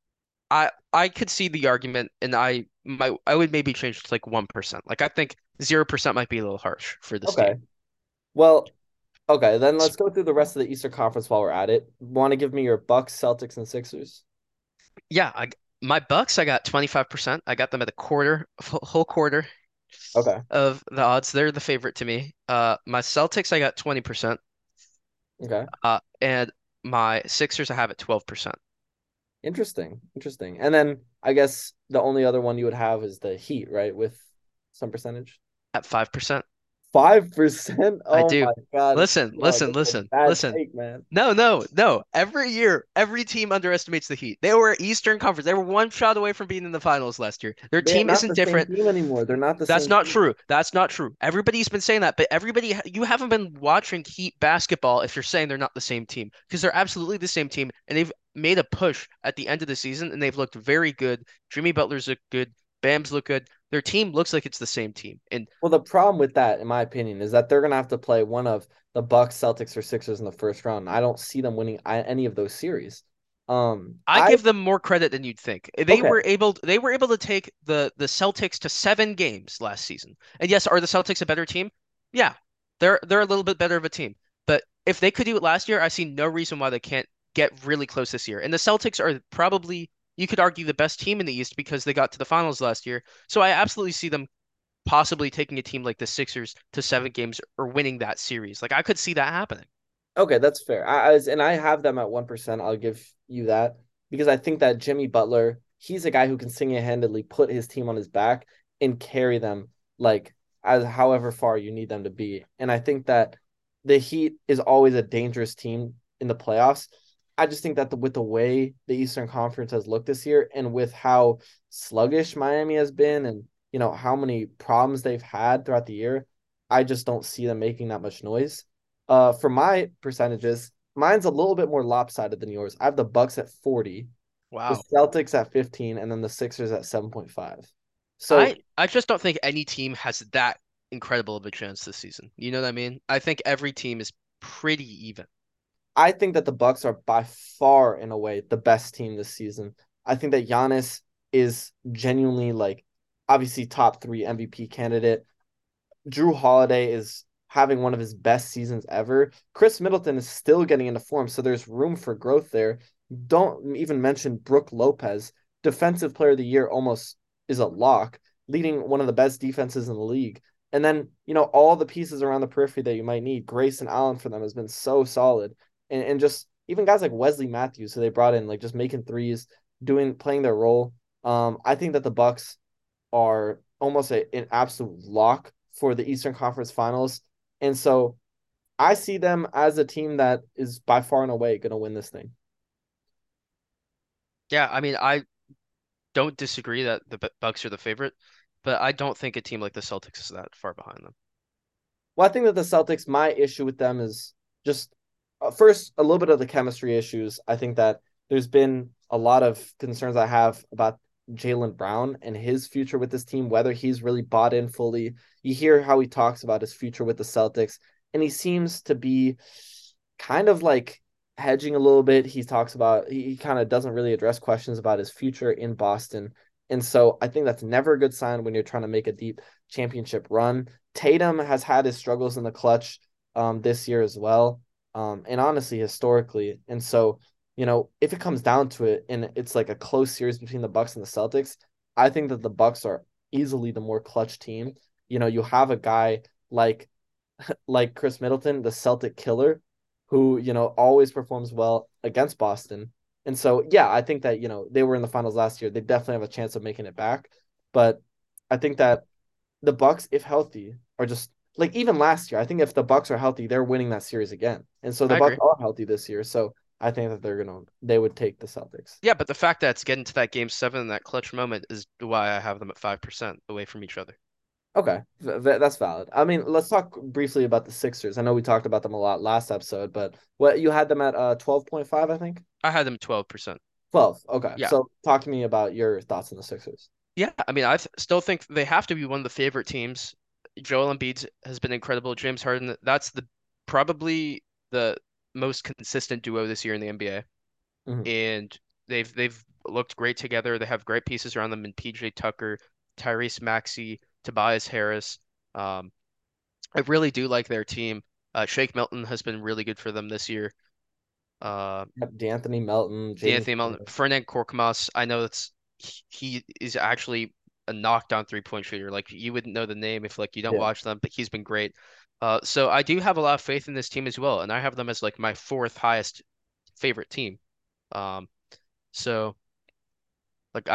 I could see the argument, and I would maybe change it to like 1%. Like I think 0% might be a little harsh for this Okay. team. Well, okay, then let's go through the rest of the Eastern Conference while we're at it. Want to give me your Bucks, Celtics, and Sixers? Yeah, my Bucks, I got 25%. I got them at a quarter, whole quarter Okay. of the odds. They're the favorite to me. My Celtics, I got 20%. Okay. And my Sixers, I have at 12% Interesting. Interesting. And then I guess the only other one you would have is the Heat, right? With some percentage. at 5%. 5%? I Oh do. my God. Listen, No, listen, that's a listen, bad listen. take, man. No, no, no. Every year, every team underestimates the Heat. They were Eastern Conference. They were one shot away from being in the finals last year. Their They're team not isn't the same different. team anymore. They're not the That's same not team. true. That's not true. Everybody's been saying that, but you haven't been watching Heat basketball if you're saying they're not the same team because they're absolutely the same team, and they've made a push at the end of the season, and they've looked very good. Jimmy Butler's look good. Bam's look good. Their team looks like it's the same team, and Well, the problem with that, in my opinion, is that they're gonna have to play one of the Bucks, Celtics, or Sixers in the first round. I don't see them winning any of those series. I I give them more credit than you'd think. Okay. They were able to take the Celtics to 7 games last season. And yes, are the Celtics a better team? Yeah. They're a little bit better of a team. But if they could do it last year, I see no reason why they can't get really close this year. And the Celtics are probably you could argue the best team in the East because they got to the finals last year. So I absolutely see them possibly taking a team like the Sixers to 7 games or winning that series. Like I could see that happening. Okay, that's fair. And I have them at 1%. I'll give you that because I think that Jimmy Butler, he's a guy who can single-handedly put his team on his back and carry them like as however far you need them to be. And I think that the Heat is always a dangerous team in the playoffs. I just think that with the way the Eastern Conference has looked this year and with how sluggish Miami has been and how many problems they've had throughout the year, I just don't see them making that much noise. For my percentages, mine's a little bit more lopsided than yours. I have the Bucks at 40, the Wow. Celtics at 15, and then the Sixers at 7.5. So I just don't think any team has that incredible of a chance this season. You know what I mean? I think every team is pretty even. I think that the Bucks are by far and away the best team this season. I think that Giannis is genuinely like obviously top 3 MVP candidate. Drew Holiday is having one of his best seasons ever. Chris Middleton is still getting into form, so there's room for growth there. Don't even mention Brook Lopez, defensive player of the year almost is a lock, leading one of the best defenses in the league. And then, all the pieces around the periphery that you might need. Grayson Allen for them has been so solid. And just even guys like Wesley Matthews, who they brought in, like just making threes, playing their role. I think that the Bucks are almost an absolute lock for the Eastern Conference Finals. And so I see them as a team that is by far and away going to win this thing. Yeah, I mean, I don't disagree that the Bucks are the favorite, but I don't think a team like the Celtics is that far behind them. Well, I think that the Celtics, my issue with them is just first, a little bit of the chemistry issues. I think that there's been a lot of concerns I have about Jaylen Brown and his future with this team, whether he's really bought in fully. You hear how he talks about his future with the Celtics, and he seems to be kind of like hedging a little bit. He talks about he kind of doesn't really address questions about his future in Boston. And so I think that's never a good sign when you're trying to make a deep championship run. Tatum has had his struggles in the clutch this year as well. And honestly, historically. And so, if it comes down to it and it's like a close series between the Bucks and the Celtics, I think that the Bucks are easily the more clutch team. You have a guy like Chris Middleton, the Celtic killer, who, always performs well against Boston. And so, yeah, I think that, they were in the finals last year. They definitely have a chance of making it back. But I think that the Bucks, if healthy, are just like even last year, I think if the Bucks are healthy, they're winning that series again. And so the I Bucks agree. are healthy this year. So I think that they would take the Celtics. Yeah, but the fact that it's getting to that game seven in that clutch moment is why I have them at 5% away from each other. Okay, that's valid. I mean, let's talk briefly about the Sixers. I know we talked about them a lot last episode, but what you had them at 12.5, I think. I had them 12%. 12. Okay. Yeah. So talk to me about your thoughts on the Sixers. Yeah, I mean, I th still think they have to be one of the favorite teams. Joel Embiid has been incredible. James Harden, that's the probably the most consistent duo this year in the NBA. Mhm. And they've looked great together. They have great pieces around them in PJ Tucker, Tyrese Maxey, Tobias Harris. Um, I really do like their team. Shake Milton has been really good for them this year. Uh, Yep, D'Anthony Melton, Jaden D'Anthony Melton, Smith. Ferdinand Korkmaz. I know that's he is actually a knockdown three-point shooter. Like you wouldn't know the name if like you don't Yeah. watch them, but he's been great. So I do have a lot of faith in this team as well, and I have them as like my fourth highest favorite team. Um, so like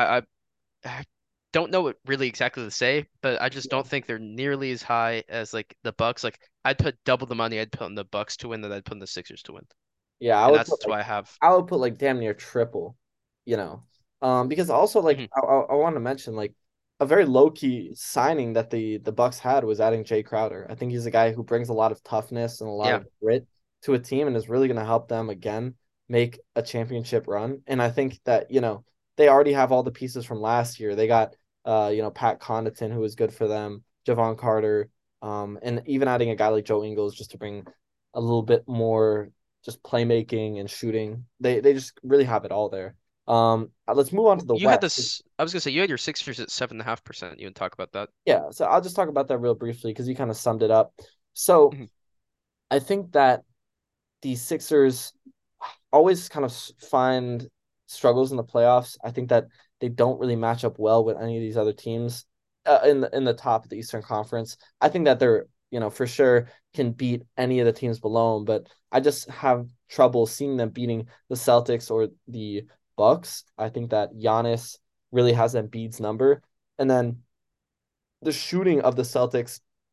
I don't know what really exactly to say, but I just don't think they're nearly as high as like the Bucks. Like I'd put double the money I'd put on the Bucks to win than I'd put on the Sixers to win, Yeah, and that's why I have. I would put like damn near triple, you know. Because also like Mhm. I want to mention like a very low key signing that the Bucks had was adding Jay Crowder. I think he's a guy who brings a lot of toughness and a lot Yeah, of grit to a team and is really going to help them again make a championship run. And I think that, they already have all the pieces from last year. They got Pat Connaughton who was good for them, Javon Carter, and even adding a guy like Joe Ingles just to bring a little bit more just playmaking and shooting. They just really have it all there. Let's move on to the you had West. this. I was gonna say you had your Sixers at 7.5%. You would talk about that. Yeah, so I'll just talk about that real briefly because you kind of summed it up. So Mhm. I think that the Sixers always kind of find struggles in the playoffs. I think that they don't really match up well with any of these other teams in the top of the Eastern Conference. I think that they're for sure can beat any of the teams below them, but I just have trouble seeing them beating the Celtics or the Bucks. I think that Giannis really has Embiid's number, and then the shooting of the Celtics.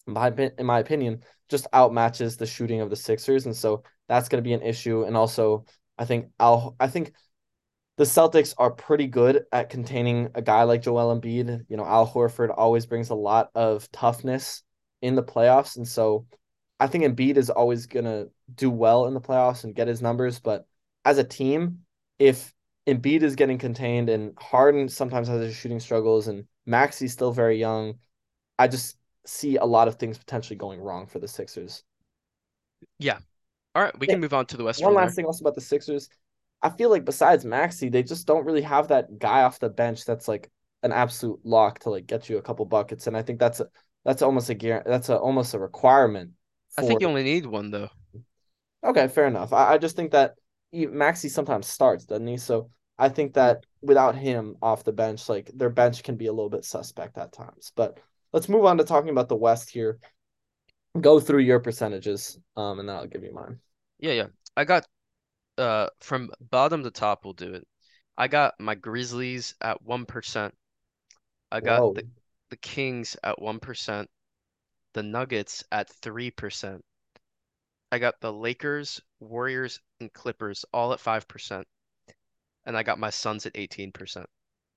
in my opinion, just outmatches the shooting of the Sixers, and so that's going to be an issue. And also, I think the Celtics are pretty good at containing a guy like Joel Embiid. You know, Al Horford always brings a lot of toughness in the playoffs, and so I think Embiid is always gonna do well in the playoffs and get his numbers. But as a team, if Embiid is getting contained and Harden sometimes has his shooting struggles and Maxi's still very young, I just see a lot of things potentially going wrong for the Sixers. Yeah. All right, we Yeah. can move on to the West One from last there. thing also about the Sixers. I feel like besides Maxi, they just don't really have that guy off the bench that's like an absolute lock to like get you a couple buckets. And I think that's almost a that's almost a requirement I think for. you only need one though. Okay, fair enough. I just think that Maxi sometimes starts, doesn't he? So I think Mm. that without him off the bench, like their bench can be a little bit suspect at times. But let's move on to talking about the West here. Go through your percentages, and then I'll give you mine. Yeah, yeah. I got from bottom to top, we'll do it. I got my Grizzlies at 1%. I got Whoa. the Kings at 1%, the Nuggets at 3%. I got the Lakers, Warriors, and Clippers all at 5%, and I got my Suns at 18%.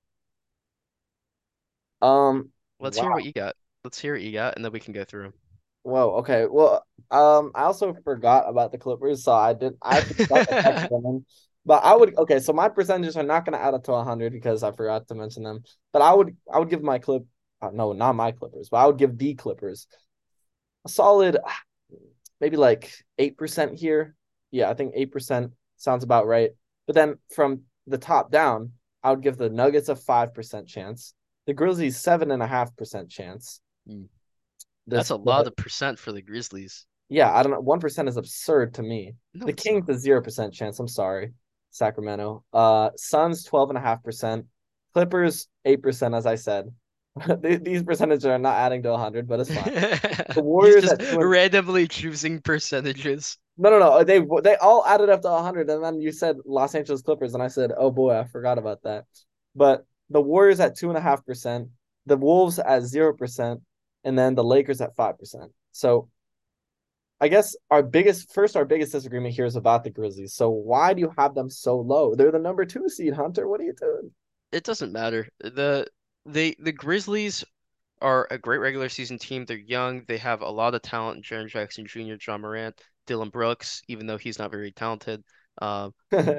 Let's hear what Wow. you got. Let's hear what you got, and then we can go through Whoa. Okay. Well, I also forgot about the Clippers, so I forgot to factor them. them in. But I would. Okay, so my percentages are not going to add up to 100 because I forgot to mention them. But I would give my no, not my Clippers, but I would give the Clippers a solid, maybe like 8% here. Yeah, I think 8% sounds about right. But then from the top down, I would give the Nuggets a 5% chance, the Grizzlies 7.5% chance. Mm. That's This a lot of percent for the Grizzlies. Yeah, I don't know. 1% is absurd to me. No, The it's Kings not. a 0% chance. I'm sorry, Sacramento. Suns 12.5%. Clippers 8%, as I said. These percentages are not adding to 100, but it's fine. The He's Warriors just at two and randomly choosing percentages. no. They all added up to 100, and then you said Los Angeles Clippers, and I said, oh boy, I forgot about that. But the Warriors at 2.5%, the Wolves at 0%, and then the Lakers at 5%. So I guess our biggest disagreement here is about the Grizzlies. So why do you have them so low? They're the number 2 seed, Hunter. What are you doing? It doesn't matter. The Grizzlies are a great regular season team. They're young. They have a lot of talent. Jaren Jackson Jr., John Morant, Dylan Brooks, even though he's not very talented. Um,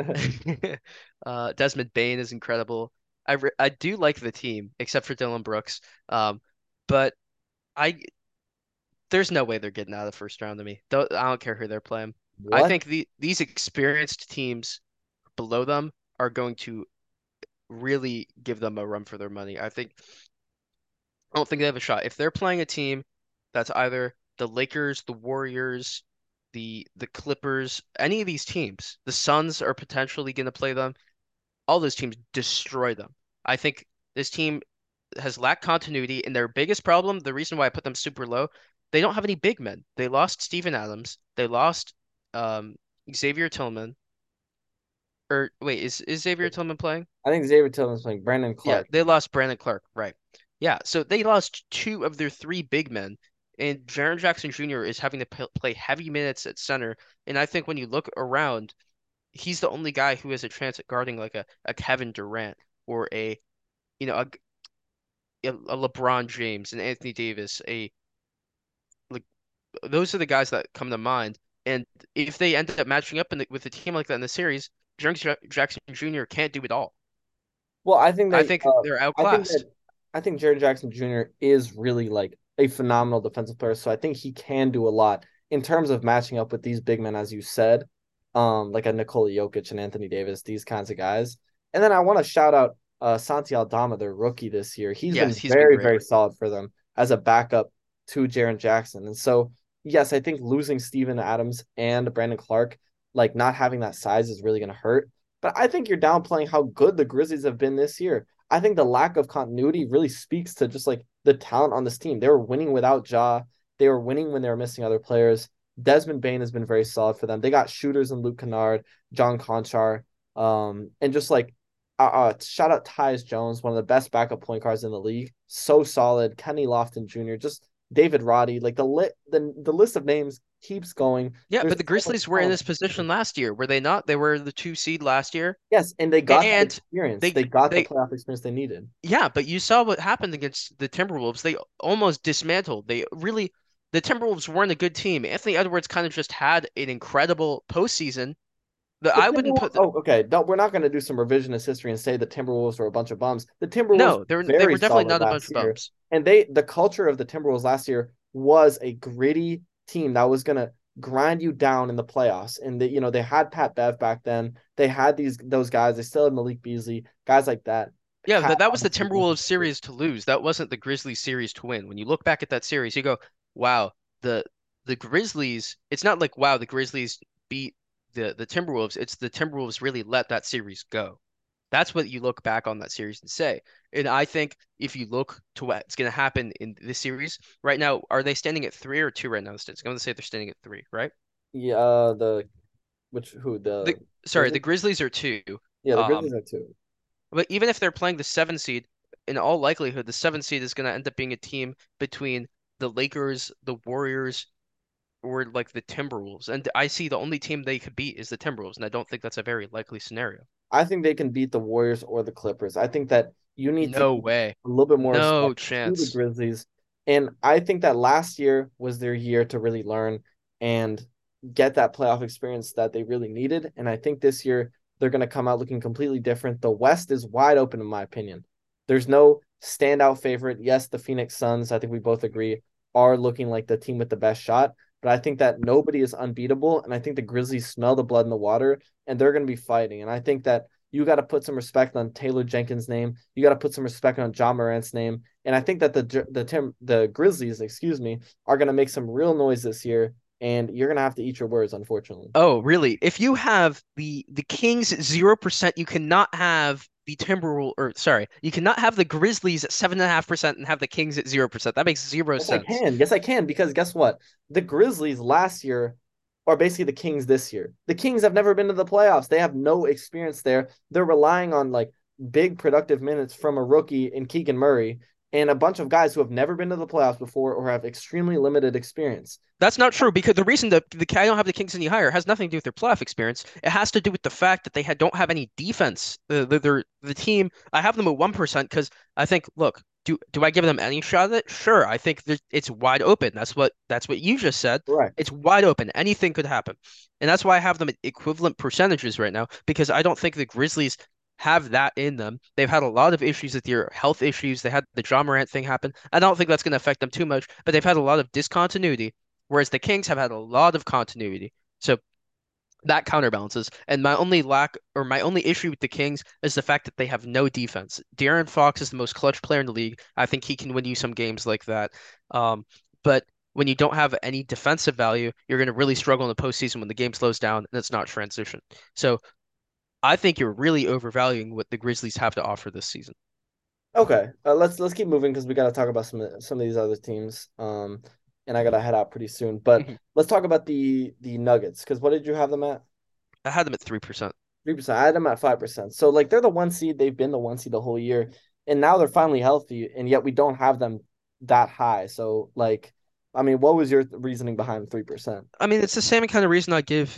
Desmond Bane is incredible. I do like the team, except for Dylan Brooks. But I there's no way they're getting out of the first round to me. I don't care who they're playing. I What? think these experienced teams below them are going to really give them a run for their money. I don't think they have a shot. If they're playing a team that's either the Lakers, the Warriors, the Clippers, any of these teams, the Suns are potentially going to play them. All those teams destroy them. I think this team has lacked continuity, and their biggest problem, the reason why I put them super low, they don't have any big men. They lost Steven Adams. They lost um, Xavier Tillman. Or wait, is Xavier Tillman playing? I think Xavier Tillman's playing Brandon Yeah, Clark. they lost Brandon Clark, right. Yeah, so they lost two of their three big men, and Jaren Jackson Jr. is having to play heavy minutes at center. And I think when you look around, he's the only guy who has a chance at guarding like a Kevin Durant or you know a LeBron James and Anthony Davis. Like those are the guys that come to mind. And if they end up matching up with a team like that in the series, Jaren Jackson Jr. can't do it all. Well, I think I that think they're I think that outclassed. I think Jared Jackson Jr. is really like a phenomenal defensive player. So I think he can do a lot in terms of matching up with these big men, as you said, like a Nikola Jokic and Anthony Davis, these kinds of guys. And then I want to shout out Santi Aldama, their rookie this year. He's Yes, been he's been very, great. very solid for them as a backup to Jaren Jackson. And so, yes, I think losing Steven Adams and Brandon Clark, like not having that size is really going to hurt. But I think you're downplaying how good the Grizzlies have been this year. I think the lack of continuity really speaks to just like the talent on this team. They were winning without Ja. They were winning when they were missing other players. Desmond Bane has been very solid for them. They got shooters in Luke Kennard, John Conchar, and just like shout out Tyus Jones, one of the best backup point guards in the league. So solid. Kenny Lofton Jr. Just David Roddy. Like the list of names keeps going. Yeah, There's but the so much Grizzlies were in talent. this position last year, were they not? They were the 2 seed last year, Yes, and they got that and experience. they They got the they playoff experience they needed. yeah, but you saw what happened against the Timberwolves. They almost dismantled. The Timberwolves weren't a good team. Anthony Edwards kind of just had an incredible postseason. The I wouldn't Timberwolves. put Oh, okay. Don't, we're not going to do some revisionist history and say the Timberwolves were a bunch of bums. The Timberwolves no, were they very were definitely solid not a bunch last of year, bums. and the culture of the Timberwolves last year was a gritty team that was going to grind you down in the playoffs. And they had Pat Bev back then. They had those guys. They still had Malik Beasley, guys like that. Yeah, Cat, that was the obviously. Timberwolves series to lose. That wasn't the Grizzlies series to win. When you look back at that series, you go, "Wow, the the Grizzlies." It's not like, "Wow, the Grizzlies beat the Timberwolves." It's the Timberwolves really let that series go. That's what you look back on that series and say. And I think if you look to what's going to happen in this series right now, are they standing at 3 or 2 right now? I'm going to say they're standing at 3, right? Yeah, the which who The the Sorry, the Grizzlies? Grizzlies are 2. Yeah, the Um, Grizzlies are two. but even if they're playing the 7 seed, in all likelihood, the 7 seed is going to end up being a team between the Lakers, the Warriors, or like the Timberwolves. And I see the only team they could beat is the Timberwolves, and I don't think that's a very likely scenario. I think they can beat the Warriors or the Clippers. I think that you need to No give way. a little bit more No respect to the chance. Grizzlies. And I think that last year was their year to really learn and get that playoff experience that they really needed. And I think this year they're going to come out looking completely different. The West is wide open, in my opinion. There's no standout favorite. Yes, the Phoenix Suns, I think we both agree, are looking like the team with the best shot. But I think that nobody is unbeatable. And I think the Grizzlies smell the blood in the water and they're going to be fighting. And I think that you got to put some respect on Taylor Jenkins' name. You got to put some respect on Ja Morant's name. And I think that the Grizzlies, excuse me, are going to make some real noise this year. And you're going to have to eat your words, unfortunately. Oh, really? If you have the Kings 0%, you cannot have the Timberwolves, or sorry, you cannot have the Grizzlies at 7.5% and have the Kings at 0%. That makes zero Yes, I sense. can. Yes, I can. Because guess what? The Grizzlies last year are basically the Kings this year. The Kings have never been to the playoffs. They have no experience there. They're relying on like big productive minutes from a rookie in Keegan Murray and a bunch of guys who have never been to the playoffs before or have extremely limited experience. That's not true because the reason that I don't have the Kings any higher has nothing to do with their playoff experience. It has to do with the fact that don't have any defense. The team, I have them at 1% because I think, look, do I give them any shot at it? Sure, I think it's wide open. That's what you just said. Correct. It's wide open. Anything could happen, and that's why I have them at equivalent percentages right now because I don't think the Grizzlies have that in them. They've had a lot of issues with their health issues. They had the John Morant thing happen. I don't think that's going to affect them too much, but they've had a lot of discontinuity whereas the Kings have had a lot of continuity. So that counterbalances. And my only issue with the Kings is the fact that they have no defense. De'Aaron Fox is the most clutch player in the league. I think he can win you some games like that. But when you don't have any defensive value, you're going to really struggle in the postseason when the game slows down and it's not transition. So I think you're really overvaluing what the Grizzlies have to offer this season. Okay. Let's keep moving because we got to talk about some of these other teams. And I got to head out pretty soon. But Mhm. let's talk about the Nuggets because what did you have them at? I had them at 3%. 3%. I had them at 5%. So like they're the one seed. They've been the one seed the whole year, and now they're finally healthy, and yet we don't have them that high. So like, I mean, what was your reasoning behind 3%? I mean, it's the same kind of reason I give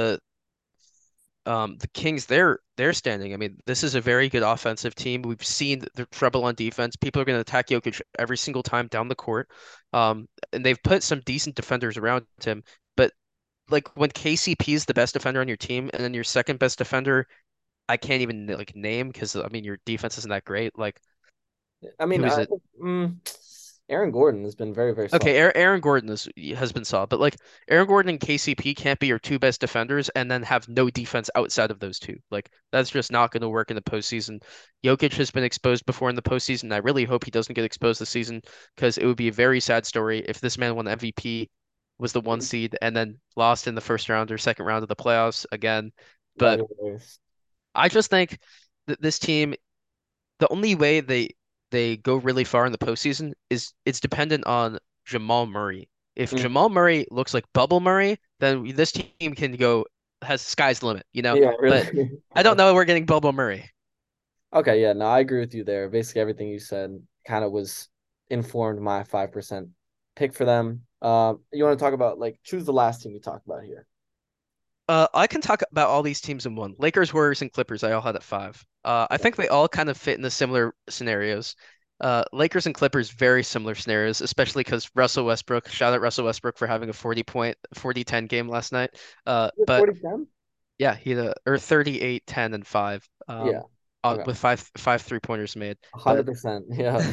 the Kings their standing. I mean, this is a very good offensive team. We've seen the trouble on defense. People are going to attack Jokic every single time down the court. And they've put some decent defenders around him. But like when KCP is the best defender on your team, and then your second best defender, I can't even like name because I mean your defense isn't that great. Like I mean, who is it? mm, Aaron Gordon has been very very solid. Okay, Aaron Gordon has been solid, but like Aaron Gordon and KCP can't be your two best defenders and then have no defense outside of those two. Like that's just not going to work in the postseason. Jokic has been exposed before in the postseason. I really hope he doesn't get exposed this season because it would be a very sad story if this man won MVP, was the 1 seed, and then lost in the first round or second round of the playoffs again. That'd But be hilarious. I just think that this team the only way they go really far in the postseason is it's dependent on Jamal Murray. If Mm, Jamal Murray looks like Bubble Murray, then this team can go has sky's the limit. yeah, But really. I don't know we're getting Bubble Murray. Okay, yeah, no, I agree with you there. Basically, everything you said kind of was informed my 5%. pick for them. You want to talk about like choose the last team we talked about here. I can talk about all these teams in one. Lakers, Warriors, and Clippers, I all had at five. I Yeah. think they all kind of fit in the similar scenarios. Lakers and Clippers, very similar scenarios, especially because Russell Westbrook, shout out Russell Westbrook for having a 40-10 game last night. Is it But 40-10? yeah, he had or 38, 10, and 5, Yeah. Okay. with five three-pointers made. But 100%. Yeah.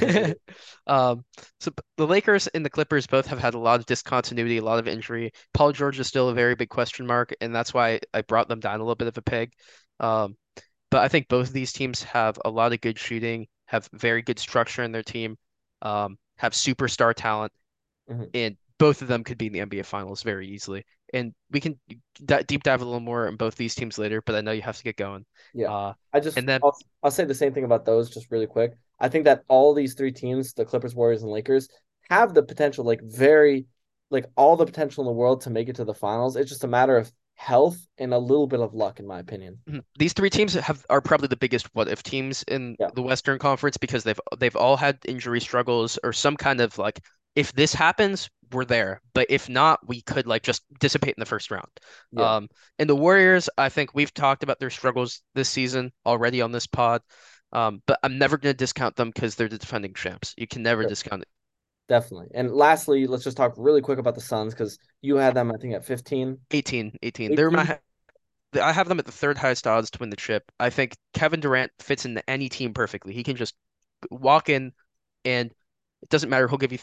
Um, the Lakers and the Clippers both have had a lot of discontinuity, a lot of injury. Paul George is still a very big question mark, and that's why I brought them down a little bit of a peg. Um, but I think both of these teams have a lot of good shooting, have very good structure in their team, have superstar talent, Mhm. and both of them could be in the NBA Finals very easily. And we can deep dive a little more on both these teams later, but I know you have to get going. Yeah. Uh, I just and then I'll say the same thing about those just really quick. I think that all these three teams, the Clippers, Warriors, and Lakers, have the potential, like very like all the potential in the world to make it to the finals. It's just a matter of health and a little bit of luck, in my opinion. these three teams are probably the biggest what if teams in Yeah. the Western Conference because they've all had injury struggles or some kind of like if this happens, we're there. But if not, we could like just dissipate in the first round. Yeah. Um, and the Warriors, I think we've talked about their struggles this season already on this pod. But I'm never going to discount them because they're the defending champs. You can never Sure. discount it. Definitely. And lastly, let's just talk really quick about the Suns because you had them, I think, at 15, 18. They're 18. I have them at the third highest odds to win the chip. I think Kevin Durant fits into any team perfectly. He can just walk in and it doesn't matter. He'll give you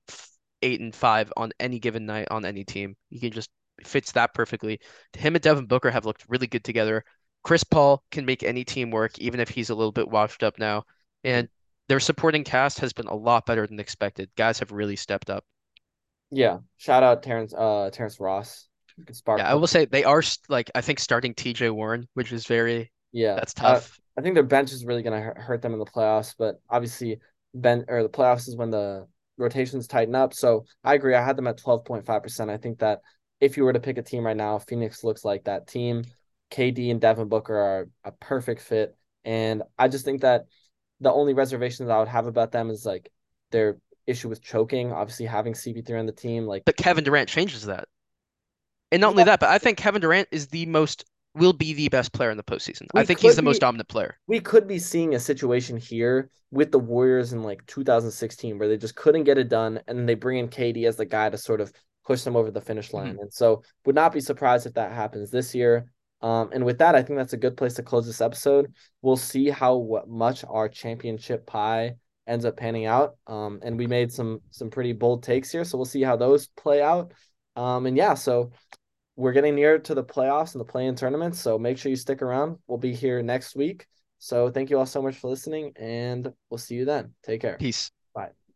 38 and 5 on any given night on any team. He can just fits that perfectly. Him and Devin Booker have looked really good together. Chris Paul can make any team work, even if he's a little bit washed up now. Mhm. And their supporting cast has been a lot better than expected. Guys have really stepped up. Yeah. Shout out Terrence Ross. Good spark Yeah, I plug. will say they are like I think starting TJ Warren, which is very Yeah. that's tough. I think their bench is really gonna hurt them in the playoffs, but obviously the playoffs is when the rotations tighten up. So I agree. I had them at 12.5%. I think that if you were to pick a team right now, Phoenix looks like that team. KD and Devin Booker are a perfect fit. And I just think that the only reservations I would have about them is like their issue with choking. Obviously, having CP3 on the team, like But Kevin Durant changes that. And not only yeah, that, but I think Kevin Durant is the most will be the best player in the postseason. I we think he's could the most be dominant player. we could be seeing a situation here with the Warriors in like 2016 where they just couldn't get it done, and then they bring in KD as the guy to sort of push them over the finish line. Mhm. And so, would not be surprised if that happens this year. And with that, I think that's a good place to close this episode. We'll see how much our championship pie ends up panning out. And we made some pretty bold takes here, so we'll see how those play out. And yeah, so we're getting near to the playoffs and the play-in tournaments, so make sure you stick around. We'll be here next week. So thank you all so much for listening, and we'll see you then. Take care. Peace.